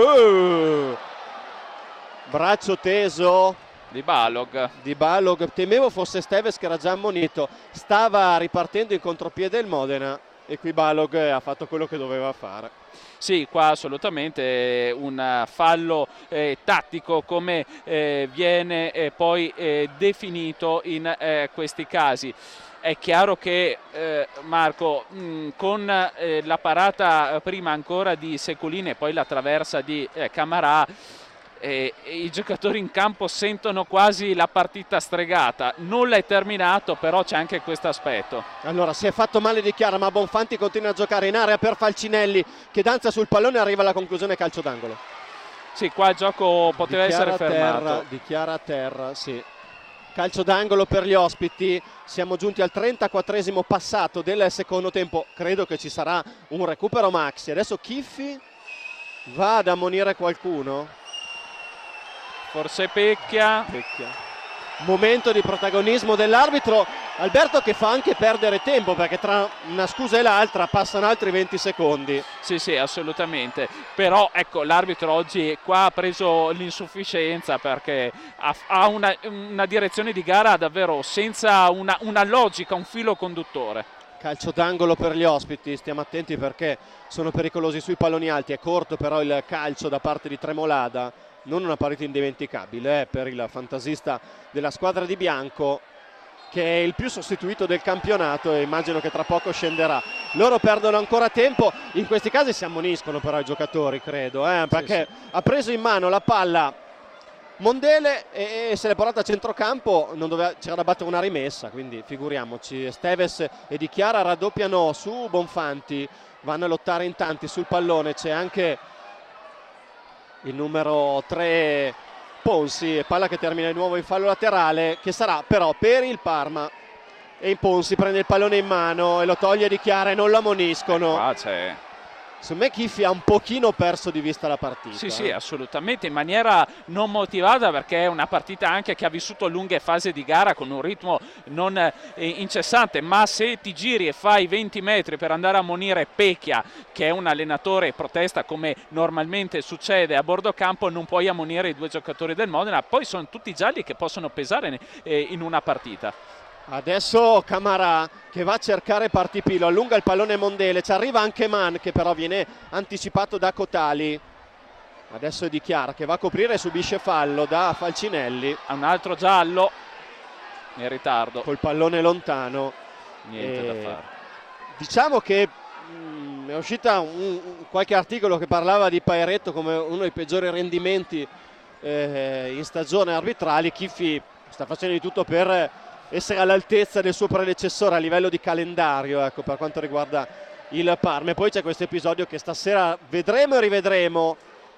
Braccio teso di Balog. Temevo fosse Steves che era già ammonito. Stava ripartendo in contropiede il Modena e qui Balog ha fatto quello che doveva fare. Sì, qua assolutamente un fallo tattico come viene poi definito in questi casi. È chiaro che Marco, con la parata prima ancora di Seculini e poi la traversa di Camarà, i giocatori in campo sentono quasi la partita stregata. Nulla è terminato, però c'è anche questo aspetto. Allora si è fatto male Di Chiara, ma Bonfanti continua a giocare in area per Falcinelli che danza sul pallone e arriva alla conclusione calcio d'angolo. Sì, qua il gioco poteva essere fermato. Di Chiara a terra, sì. Calcio d'angolo per gli ospiti. Siamo giunti al 34esimo passato del secondo tempo. Credo che ci sarà un recupero maxi. Adesso Chiffi va ad ammonire qualcuno. Forse Pecchia. Momento di protagonismo dell'arbitro Alberto, che fa anche perdere tempo perché tra una scusa e l'altra passano altri 20 secondi. Sì, assolutamente. Però ecco, l'arbitro oggi qua ha preso l'insufficienza perché ha una direzione di gara davvero senza una logica, un filo conduttore. Calcio d'angolo per gli ospiti, stiamo attenti perché sono pericolosi sui palloni alti. È corto però il calcio da parte di Tremolada. Non una partita indimenticabile per il fantasista della squadra di bianco, che è il più sostituito del campionato e immagino che tra poco scenderà. Loro perdono ancora tempo, in questi casi si ammoniscono però i giocatori, credo, perché sì. Ha preso in mano la palla Mondele e se l'è portata a centrocampo, c'era da battere una rimessa, quindi figuriamoci. Steves e Di Chiara raddoppiano su Bonfanti, vanno a lottare in tanti sul pallone, c'è anche il numero 3 Ponsi, palla che termina di nuovo in fallo laterale che sarà però per il Parma, e Ponsi prende il pallone in mano e lo toglie Di Chiara e non lo ammoniscono. Qua c'è. Secondo me Chiffi ha un pochino perso di vista la partita. Sì, assolutamente, in maniera non motivata, perché è una partita anche che ha vissuto lunghe fasi di gara con un ritmo non incessante, ma se ti giri e fai 20 metri per andare a ammonire Pecchia, che è un allenatore protesta come normalmente succede a bordo campo, non puoi ammonire i due giocatori del Modena, poi sono tutti gialli che possono pesare in una partita. Adesso Camarà che va a cercare Partipilo, allunga il pallone Mondele, ci arriva anche Mann che però viene anticipato da Cotali. Adesso è Di Chiara che va a coprire e subisce fallo da Falcinelli. Un altro giallo in ritardo. Col pallone lontano. Niente da fare. Diciamo che è uscita qualche articolo che parlava di Pairetto come uno dei peggiori rendimenti in stagione arbitrali. Chiffi sta facendo di tutto per essere all'altezza del suo predecessore a livello di calendario, ecco, per quanto riguarda il Parma. E poi c'è questo episodio che stasera vedremo e rivedremo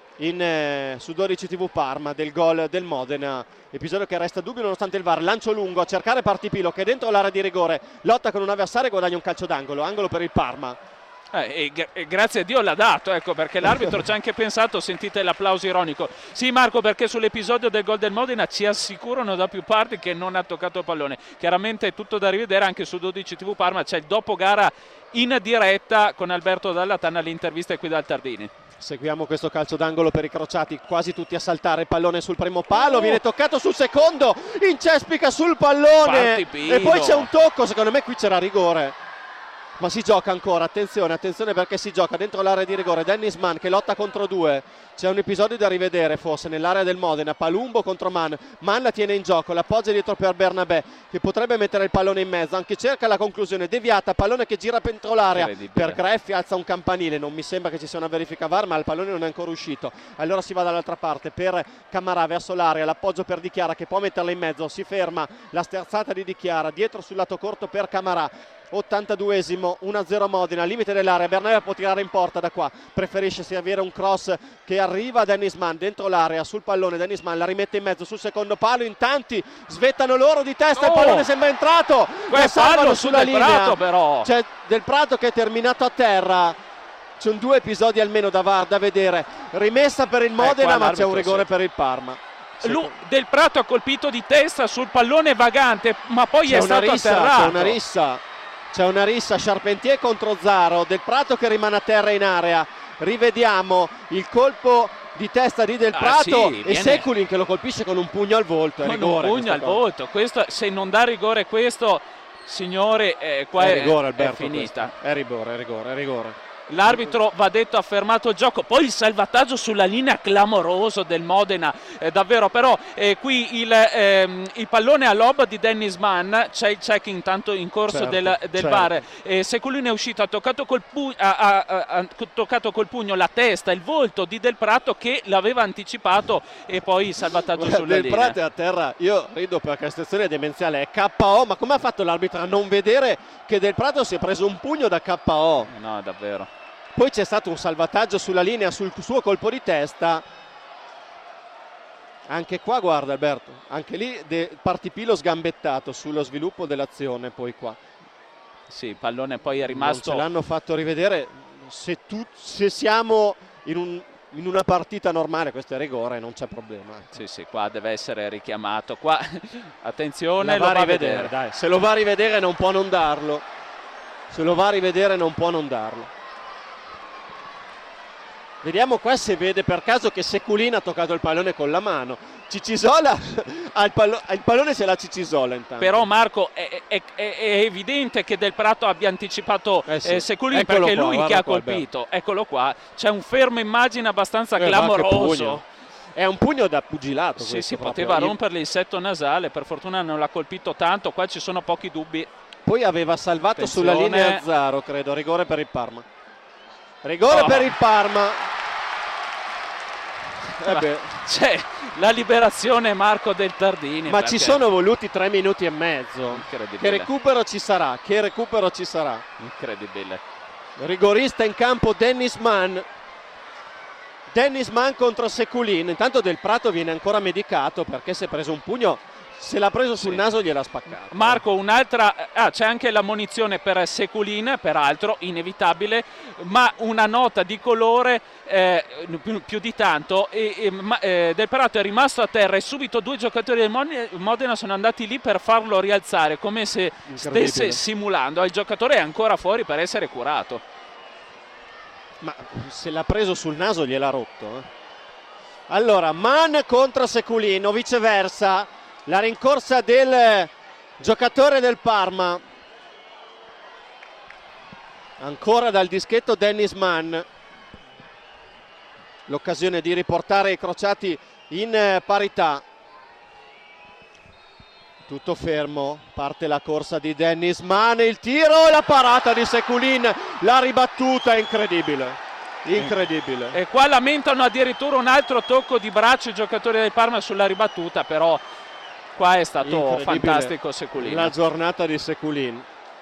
su 12 TV Parma, del gol del Modena, episodio che resta dubbio nonostante il VAR. Lancio lungo a cercare Partipilo che è dentro l'area di rigore, lotta con un avversario e guadagna un calcio d'angolo, angolo per il Parma. E grazie a Dio l'ha dato, ecco, perché l'arbitro ci ha anche pensato. Sentite l'applauso ironico. Sì, Marco, perché sull'episodio del gol del Modena ci assicurano da più parti che non ha toccato il pallone. Chiaramente è tutto da rivedere, anche su 12 TV Parma c'è il dopo gara in diretta con Alberto Dalla Tanna, l'intervista qui dal Tardini. Seguiamo questo calcio d'angolo per i crociati, quasi tutti a saltare, pallone sul primo palo, viene toccato sul secondo, incespica sul pallone. Partipilo. E poi c'è un tocco, secondo me qui c'era rigore. ma si gioca ancora, attenzione perché si gioca dentro l'area di rigore. Dennis Mann che lotta contro due, c'è un episodio da rivedere forse nell'area del Modena, Palumbo contro Mann la tiene in gioco, l'appoggia dietro per Bernabé che potrebbe mettere il pallone in mezzo, anche cerca la conclusione, deviata, pallone che gira dentro l'area per Greffi, alza un campanile, non mi sembra che ci sia una verifica VAR, ma il pallone non è ancora uscito, allora si va dall'altra parte per Camarà verso l'area, l'appoggio per Di Chiara che può metterla in mezzo, si ferma la sterzata di Di Chiara, dietro sul lato corto per Camarà. 82esimo, 1-0 Modena, limite dell'area, Bernabé può tirare in porta da qua, preferisce servire un cross che arriva a Dennis Mann dentro l'area, sul pallone Dennis Mann la rimette in mezzo sul secondo palo, in tanti svettano loro di testa, il pallone sembra entrato, lo salvano sulla linea, Prato, però. c'è Del Prato che è terminato a terra, ci sono due episodi almeno da VAR da vedere, rimessa per il Modena ma c'è un rigore per il Parma. Del Prato ha colpito di testa sul pallone vagante, ma poi è stato atterrato. C'è una rissa, Charpentier contro Zaro, Del Prato che rimane a terra in area, rivediamo il colpo di testa di Del Prato e Seculin che lo colpisce con un pugno al volto, un pugno al volto, questo, se non dà rigore questo, signore, qua è rigore, Alberto, è finita. È rigore. L'arbitro, va detto, ha fermato il gioco, poi il salvataggio sulla linea clamoroso del Modena, davvero, però qui il pallone a lob di Dennis Mann, c'è il check intanto in corso del VAR, Seculin è uscito, ha toccato col pugno la testa, il volto di Del Prato che l'aveva anticipato e poi il salvataggio sulla linea. Del Prato è a terra, io rido perché la situazione è demenziale, è KO, ma come ha fatto l'arbitro a non vedere che Del Prato si è preso un pugno da KO? No, davvero. Poi c'è stato un salvataggio sulla linea sul suo colpo di testa. Anche qua guarda Alberto, anche lì Partipilo sgambettato sullo sviluppo dell'azione, poi qua. Sì, il pallone poi è rimasto... Non ce l'hanno fatto rivedere, se siamo in una partita normale questo è rigore, non c'è problema. Sì, qua deve essere richiamato. Qua, attenzione, lo va a rivedere. Dai. Se lo va a rivedere non può non darlo. Vediamo qua se vede per caso che Seculin ha toccato il pallone con la mano. Cicisola il pallone ce l'ha Cicisola intanto. Però Marco è evidente che Del Prato abbia anticipato Seculin, perché è lui che ha colpito. Eccolo qua, c'è un fermo immagine abbastanza clamoroso. È un pugno da pugilato. Sì, poteva romperle il setto nasale, per fortuna non l'ha colpito tanto, qua ci sono pochi dubbi. Poi aveva salvato sulla linea Zaro, credo, rigore per il Parma. Per il Parma. C'è la liberazione, Marco, del Tardini. Ma ci sono voluti 3 minuti e mezzo. Che recupero ci sarà. Incredibile. Rigorista in campo Dennis Mann contro Seculin. Intanto Del Prato viene ancora medicato perché si è preso un pugno. Se l'ha preso sul naso gliel'ha spaccato. Marco, un'altra, c'è anche la munizione per Seculin, peraltro inevitabile, ma una nota di colore più di tanto, Del Prato è rimasto a terra e subito due giocatori del Modena sono andati lì per farlo rialzare, come se stesse simulando. Il giocatore è ancora fuori per essere curato. Ma se l'ha preso sul naso gliel'ha rotto. Allora, Mann contro Seculin o viceversa. La rincorsa del giocatore del Parma, ancora dal dischetto Dennis Mann, l'occasione di riportare i crociati in parità. Tutto fermo, parte la corsa di Dennis Mann, il tiro e la parata di Seculin, la ribattuta, incredibile. E qua lamentano addirittura un altro tocco di braccio i giocatori del Parma sulla ribattuta, però qua è stato fantastico Seculin. La giornata di Seculin.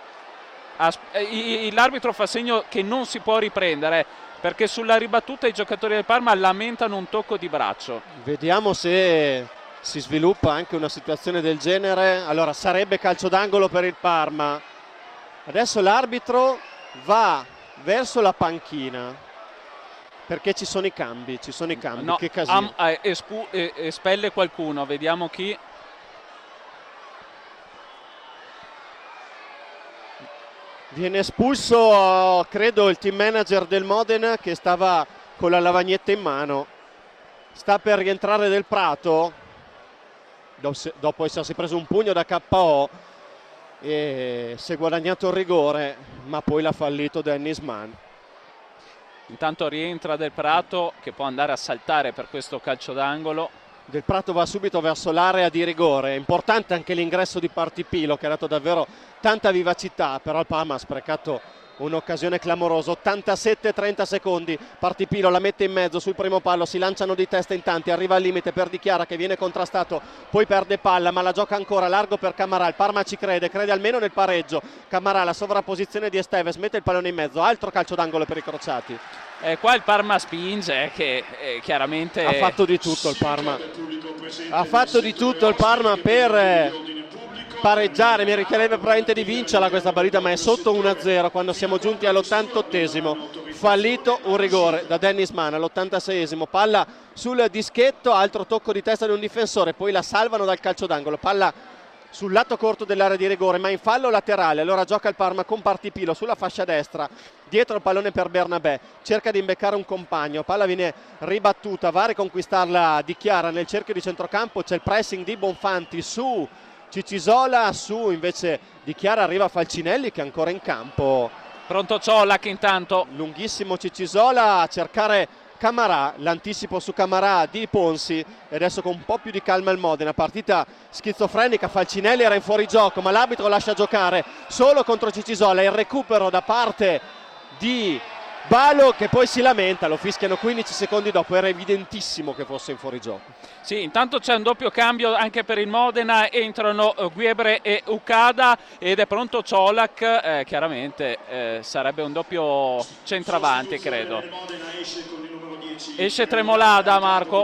L'arbitro fa segno che non si può riprendere perché sulla ribattuta i giocatori del Parma lamentano un tocco di braccio. Vediamo se si sviluppa anche una situazione del genere. Allora sarebbe calcio d'angolo per il Parma. Adesso l'arbitro va verso la panchina perché ci sono i cambi. No, che casino. Espelle qualcuno, vediamo chi. Viene espulso, credo, il team manager del Modena che stava con la lavagnetta in mano. Sta per rientrare Del Prato dopo essersi preso un pugno da KO. e si è guadagnato il rigore, ma poi l'ha fallito Dennis Mann. Intanto rientra Del Prato che può andare a saltare per questo calcio d'angolo. Del Prato va subito verso l'area di rigore. È importante anche l'ingresso di Partipilo, che ha dato davvero tanta vivacità, però il Parma ha sprecato un'occasione clamorosa. 87-30 secondi, Partipilo la mette in mezzo sul primo palo, si lanciano di testa in tanti, arriva al limite per Di Chiara che viene contrastato, poi perde palla ma la gioca ancora largo per Camarà. Il Parma ci crede almeno nel pareggio. Camarà, la sovrapposizione di Esteves, mette il pallone in mezzo, altro calcio d'angolo per i crociati. Qua il Parma spinge, che chiaramente ha fatto di tutto il Parma, per pareggiare. Meriterebbe probabilmente di vincerla questa partita, ma è sotto 1-0 quando siamo giunti all'88esimo. Fallito un rigore da Dennis Mann all'86esimo, palla sul dischetto, altro tocco di testa di un difensore, poi la salvano dal calcio d'angolo, palla sul lato corto dell'area di rigore ma in fallo laterale. Allora gioca il Parma con Partipilo sulla fascia destra, dietro il pallone per Bernabé, cerca di imbeccare un compagno, palla viene ribattuta, va a riconquistarla Di Chiara nel cerchio di centrocampo, c'è il pressing di Bonfanti su Cicisola, su invece Di Chiara, arriva Falcinelli che è ancora in campo. Pronto Ciolac intanto. Lunghissimo Cicisola a cercare Camarà, l'anticipo su Camarà di Ponsi e adesso con un po' più di calma il Modena. Partita schizofrenica, Falcinelli era in fuorigioco ma l'arbitro lascia giocare solo contro Cicisola. Il recupero da parte di Balo che poi si lamenta, lo fischiano 15 secondi dopo, era evidentissimo che fosse in fuorigioco. Sì, intanto c'è un doppio cambio anche per il Modena, entrano Guebre e Ukada ed è pronto Ciolac, chiaramente sarebbe un doppio centravanti credo. Esce Tremolada, Marco.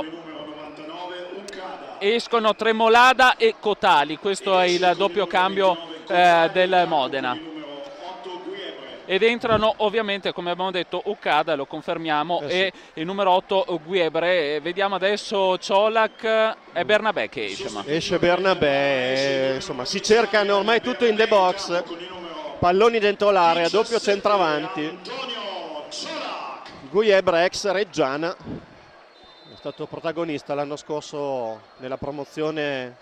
Escono Tremolada e Cotali, questo è il doppio cambio del Modena. Ed entrano ovviamente, come abbiamo detto, Ukada, lo confermiamo, e il numero 8 Guebre. Vediamo adesso Ciolac e Bernabé che esce. Esce Bernabé, insomma si cercano ormai tutto in the box, palloni dentro l'area, doppio centravanti. Guebre, ex Reggiana, è stato protagonista l'anno scorso nella promozione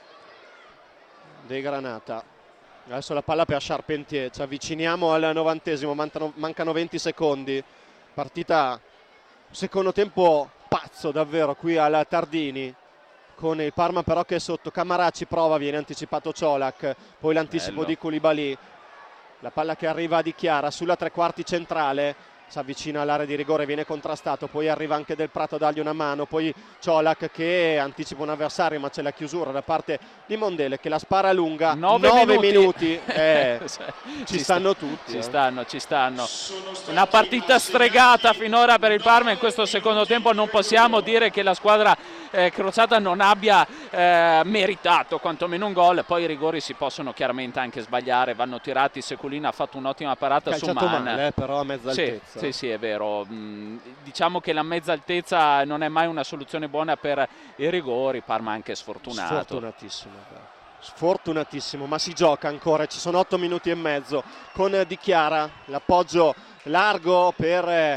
dei Granata. Adesso la palla per Charpentier, ci avviciniamo al 90esimo, mancano 20 secondi. Partita, secondo tempo pazzo davvero qui alla Tardini, con il Parma però che è sotto. Camarà ci prova, viene anticipato Ciolac, poi l'anticipo di Koulibaly. La palla che arriva a Di Chiara sulla tre quarti centrale, si avvicina all'area di rigore, viene contrastato, poi arriva anche Del Prato a dargli una mano, poi Ciolac che anticipa un avversario ma c'è la chiusura da parte di Mondele che la spara lunga. 9 minuti. Ci stanno tutti. Ci stanno. Una partita stregata finora per il Parma in questo secondo tempo. Non possiamo dire che la squadra crociata non abbia meritato quantomeno un gol. Poi i rigori si possono chiaramente anche sbagliare, vanno tirati. Seculina ha fatto un'ottima parata calciato su Mann, male, però a mezza altezza. Sì, è vero. Diciamo che la mezza altezza non è mai una soluzione buona per i rigori. Parma anche sfortunato. Sfortunatissimo, ma si gioca ancora, ci sono 8 minuti e mezzo con Di Chiara, l'appoggio largo per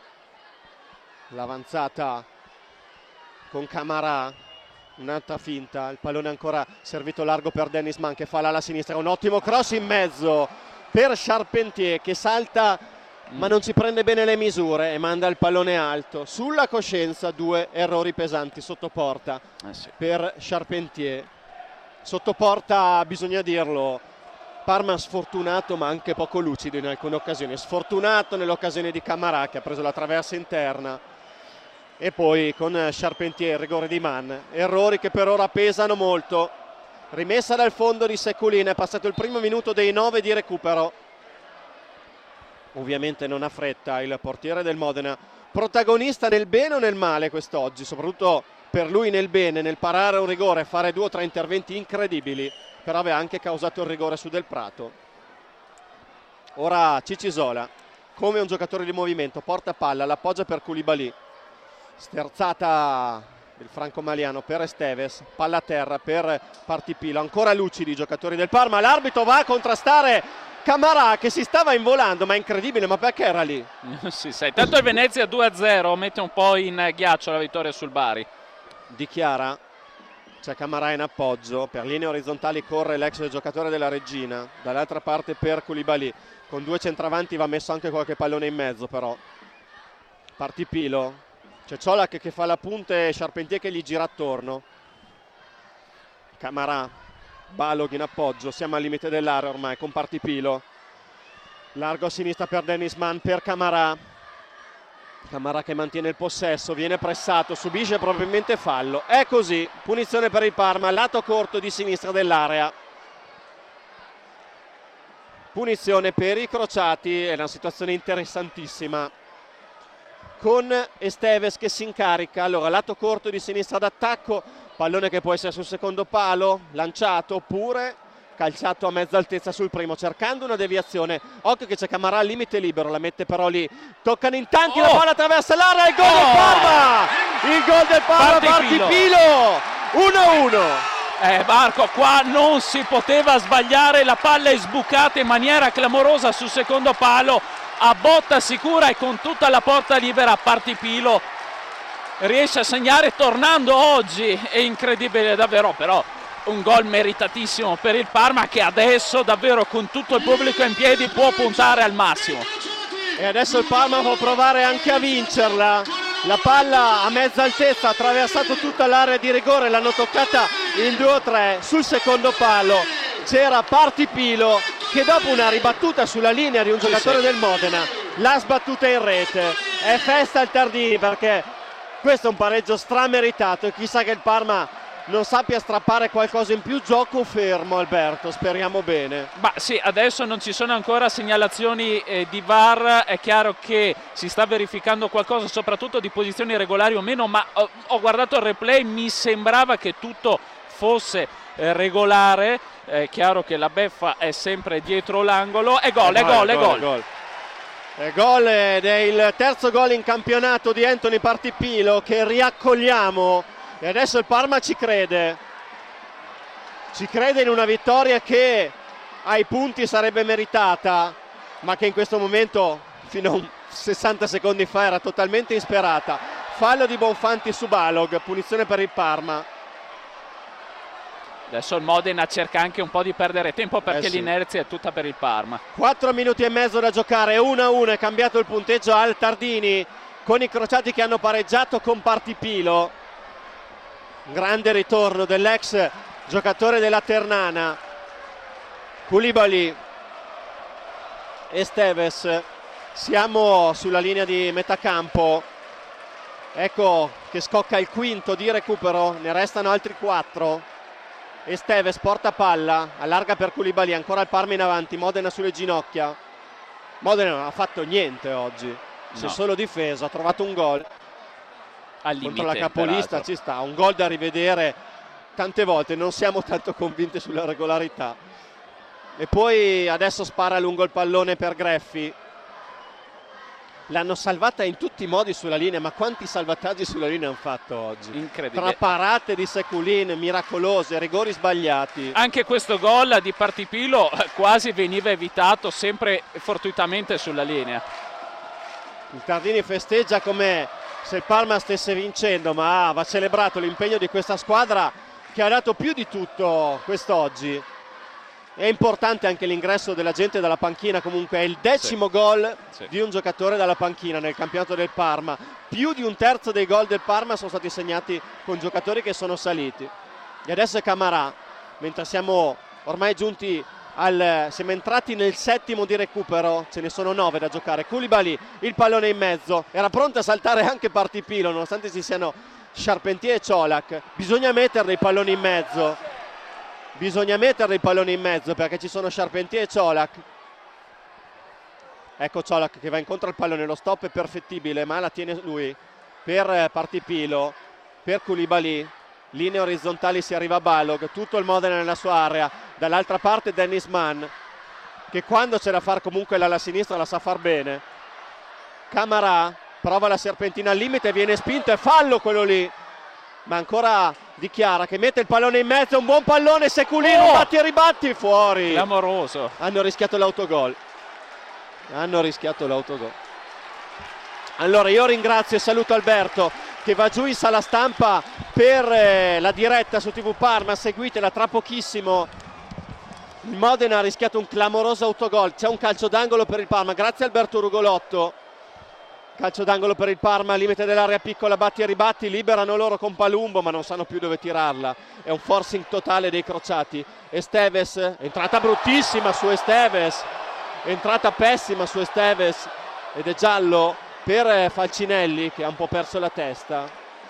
l'avanzata con Camarà, un'altra finta, il pallone ancora servito largo per Dennis Mann che fa l'ala sinistra, un ottimo cross in mezzo per Charpentier che salta ma non ci prende bene le misure e manda il pallone alto. Sulla coscienza 2 errori pesanti sotto porta per Charpentier. Sotto porta, bisogna dirlo, Parma sfortunato ma anche poco lucido in alcune occasioni. Sfortunato nell'occasione di Camarà che ha preso la traversa interna e poi con Charpentier il rigore di Mann. Errori che per ora pesano molto. Rimessa dal fondo di Seculina, è passato il primo minuto dei 9 di recupero. Ovviamente non ha fretta il portiere del Modena, protagonista nel bene o nel male quest'oggi, soprattutto per lui nel bene, nel parare un rigore e fare 2 o 3 interventi incredibili, però aveva anche causato il rigore su Del Prato. Ora Cicisola, come un giocatore di movimento, porta palla, l'appoggia per Koulibaly, sterzata del franco-maliano per Esteves, palla a terra per Partipilo, ancora lucidi i giocatori del Parma, l'arbitro va a contrastare Camarà che si stava involando, ma è incredibile, ma perché era lì? Sì, tanto il Venezia 2-0 mette un po' in ghiaccio la vittoria sul Bari. Di Chiara c'è Camara in appoggio, per linee orizzontali corre l'ex giocatore della Reggina, dall'altra parte per Koulibaly, con 2 centravanti va messo anche qualche pallone in mezzo però. Partipilo, c'è Colak che fa la punta e Charpentier che gli gira attorno. Camara, Balog in appoggio, siamo al limite dell'area ormai con Partipilo. Largo a sinistra per Dennis Mann, per Camara. Camara che mantiene il possesso, viene pressato, subisce probabilmente fallo. È così, punizione per il Parma, lato corto di sinistra dell'area. Punizione per i crociati, è una situazione interessantissima. Con Esteves che si incarica, allora lato corto di sinistra d'attacco, pallone che può essere sul secondo palo, lanciato oppure calciato a mezza altezza sul primo, cercando una deviazione. Occhio che c'è Camara al limite libero, la mette però lì, toccano in tanti, la palla attraversa l'area, il gol del Parma! Il gol del Parma, Partipilo! 1-1. Marco, qua non si poteva sbagliare, la palla è sbucata in maniera clamorosa sul secondo palo, a botta sicura e con tutta la porta libera. Partipilo riesce a segnare tornando oggi, è incredibile davvero, però un gol meritatissimo per il Parma che adesso davvero con tutto il pubblico in piedi può puntare al massimo. E adesso il Parma può provare anche a vincerla. La palla a mezza altezza ha attraversato tutta l'area di rigore, l'hanno toccata in 2 o 3 sul secondo palo. C'era Partipilo che dopo una ribattuta sulla linea di un giocatore del Modena l'ha sbattuta in rete. È festa al Tardini perché questo è un pareggio strameritato e chissà che il Parma non sappia strappare qualcosa in più. Gioco fermo, Alberto, speriamo bene. Ma sì, adesso non ci sono ancora segnalazioni di VAR, è chiaro che si sta verificando qualcosa soprattutto di posizioni regolari o meno, ma ho guardato il replay, mi sembrava che tutto fosse regolare. È chiaro che la beffa è sempre dietro l'angolo. È gol. È gol ed è il terzo gol in campionato di Anthony Partipilo che riaccogliamo. E adesso il Parma ci crede in una vittoria che ai punti sarebbe meritata, ma che in questo momento fino a 60 secondi fa era totalmente insperata. Fallo di Bonfanti su Balog, punizione per il Parma. Adesso il Modena cerca anche un po' di perdere tempo perché sì, l'inerzia è tutta per il Parma. 4 minuti e mezzo da giocare, 1-1, è cambiato il punteggio al Tardini con i crociati che hanno pareggiato con Partipilo. Grande ritorno dell'ex giocatore della Ternana. Koulibaly, Esteves, siamo sulla linea di metà campo. Ecco che scocca il quinto di recupero, ne restano altri 4. Esteves porta palla, allarga per Koulibaly, ancora il Parma in avanti, Modena sulle ginocchia. Modena non ha fatto niente oggi, si è solo difeso, ha trovato un gol. Al limite, contro la capolista peraltro. ci sta, un gol da rivedere. Tante volte non siamo tanto convinti sulla regolarità. E poi adesso spara lungo il pallone per Greffi. L'hanno salvata in tutti i modi sulla linea, ma quanti salvataggi sulla linea hanno fatto oggi? Incredibile. Tra parate di Seculin miracolose, rigori sbagliati. Anche questo gol di Partipilo quasi veniva evitato, sempre fortuitamente sulla linea. Il Tardini festeggia come se il Parma stesse vincendo, ma va celebrato l'impegno di questa squadra che ha dato più di tutto quest'oggi. È importante anche l'ingresso della gente dalla panchina, comunque è il 10° gol di un giocatore dalla panchina nel campionato del Parma. Più di un terzo dei gol del Parma sono stati segnati con giocatori che sono saliti. E adesso è Camara, mentre siamo ormai giunti siamo entrati nel 7° di recupero, ce ne sono 9 da giocare. Koulibaly, il pallone in mezzo, era pronto a saltare anche Partipilo nonostante ci siano Charpentier e Colak. Bisogna mettere i palloni in mezzo, perché ci sono Charpentier e Colak. Ecco Colak che va incontro al pallone, lo stop è perfettibile ma la tiene lui per Partipilo, per Koulibaly. Linee orizzontali, si arriva a Balog, tutto il Modena nella sua area, dall'altra parte Dennis Mann che quando c'è da far comunque alla sinistra la sa far bene. Camara prova la serpentina al limite, viene spinto, è fallo quello lì, ma ancora Di Chiara che mette il pallone in mezzo, un buon pallone, Seculino, batti e ribatti, fuori. Clamoroso. Hanno rischiato l'autogol. Allora io ringrazio e saluto Alberto che va giù in sala stampa per la diretta su TV Parma, seguitela tra pochissimo. Il Modena ha rischiato un clamoroso autogol, c'è un calcio d'angolo per il Parma, grazie a Alberto Rugolotto. Calcio d'angolo per il Parma, limite dell'area piccola, batti e ribatti, liberano loro con Palumbo ma non sanno più dove tirarla, è un forcing totale dei crociati. Esteves, entrata bruttissima su Esteves, entrata pessima su Esteves ed è giallo per Falcinelli che ha un po' perso la testa.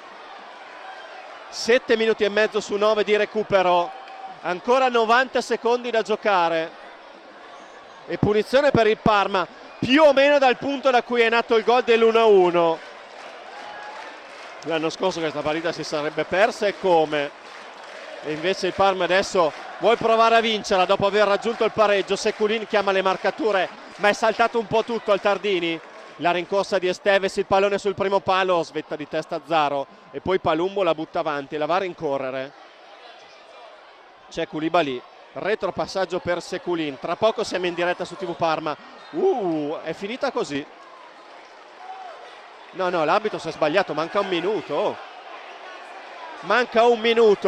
7 minuti e mezzo su 9 di recupero, ancora 90 secondi da giocare e punizione per il Parma, più o meno dal punto da cui è nato il gol dell'1-1. L'anno scorso questa partita si sarebbe persa e come, e invece il Parma adesso vuole provare a vincerla dopo aver raggiunto il pareggio. Seculin chiama le marcature ma è saltato un po' tutto al Tardini. La rincorsa di Esteves, il pallone sul primo palo, svetta di testa Zaro e poi Palumbo la butta avanti e la va a rincorrere. C'è Koulibaly, retropassaggio per Seculin, tra poco siamo in diretta su TV Parma. È finita così. No, l'arbitro si è sbagliato, manca un minuto. Manca un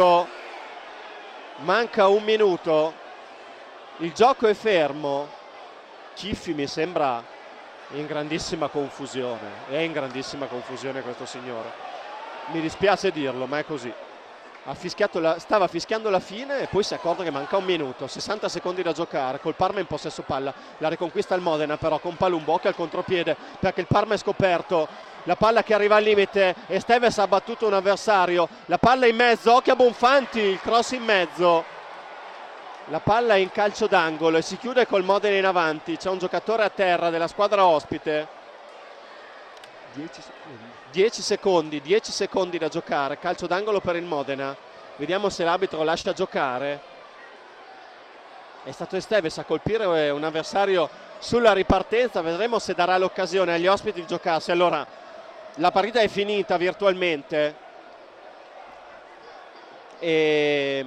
minuto. Il gioco è fermo. Chiffi mi sembra in grandissima confusione. È in grandissima confusione questo signore. Mi dispiace dirlo, ma è così. Stava fischiando la fine e poi si è accorto che manca un minuto, 60 secondi da giocare, col Parma in possesso palla. La riconquista il Modena però con Palumbo che al contropiede perché il Parma è scoperto. La palla che arriva al limite, Esteves ha battuto un avversario, la palla in mezzo, occhio a Bonfanti, il cross in mezzo. La palla è in calcio d'angolo e si chiude col Modena in avanti. C'è un giocatore a terra della squadra ospite. 10 secondi da giocare, calcio d'angolo per il Modena. Vediamo se l'arbitro lascia giocare. È stato Esteves a colpire un avversario sulla ripartenza, vedremo se darà l'occasione agli ospiti di giocarsi. Allora, la partita è finita virtualmente e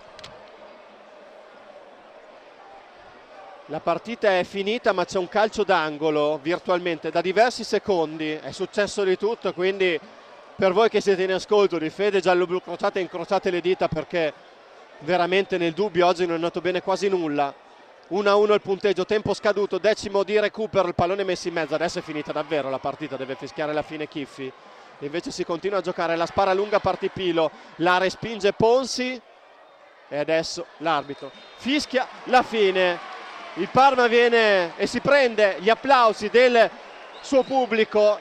la partita è finita, ma c'è un calcio d'angolo virtualmente da diversi secondi. È successo di tutto, quindi per voi che siete in ascolto di Fede Gialloblu incrociate le dita perché veramente nel dubbio oggi non è andato bene quasi nulla. 1-1 il punteggio, tempo scaduto, 10° di recupero, il pallone messo in mezzo. Adesso è finita davvero la partita, deve fischiare la fine Chiffi. Invece si continua a giocare, la spara lunga Partipilo, la respinge Ponsi e adesso l'arbitro fischia la fine. Il Parma viene e si prende gli applausi del suo pubblico.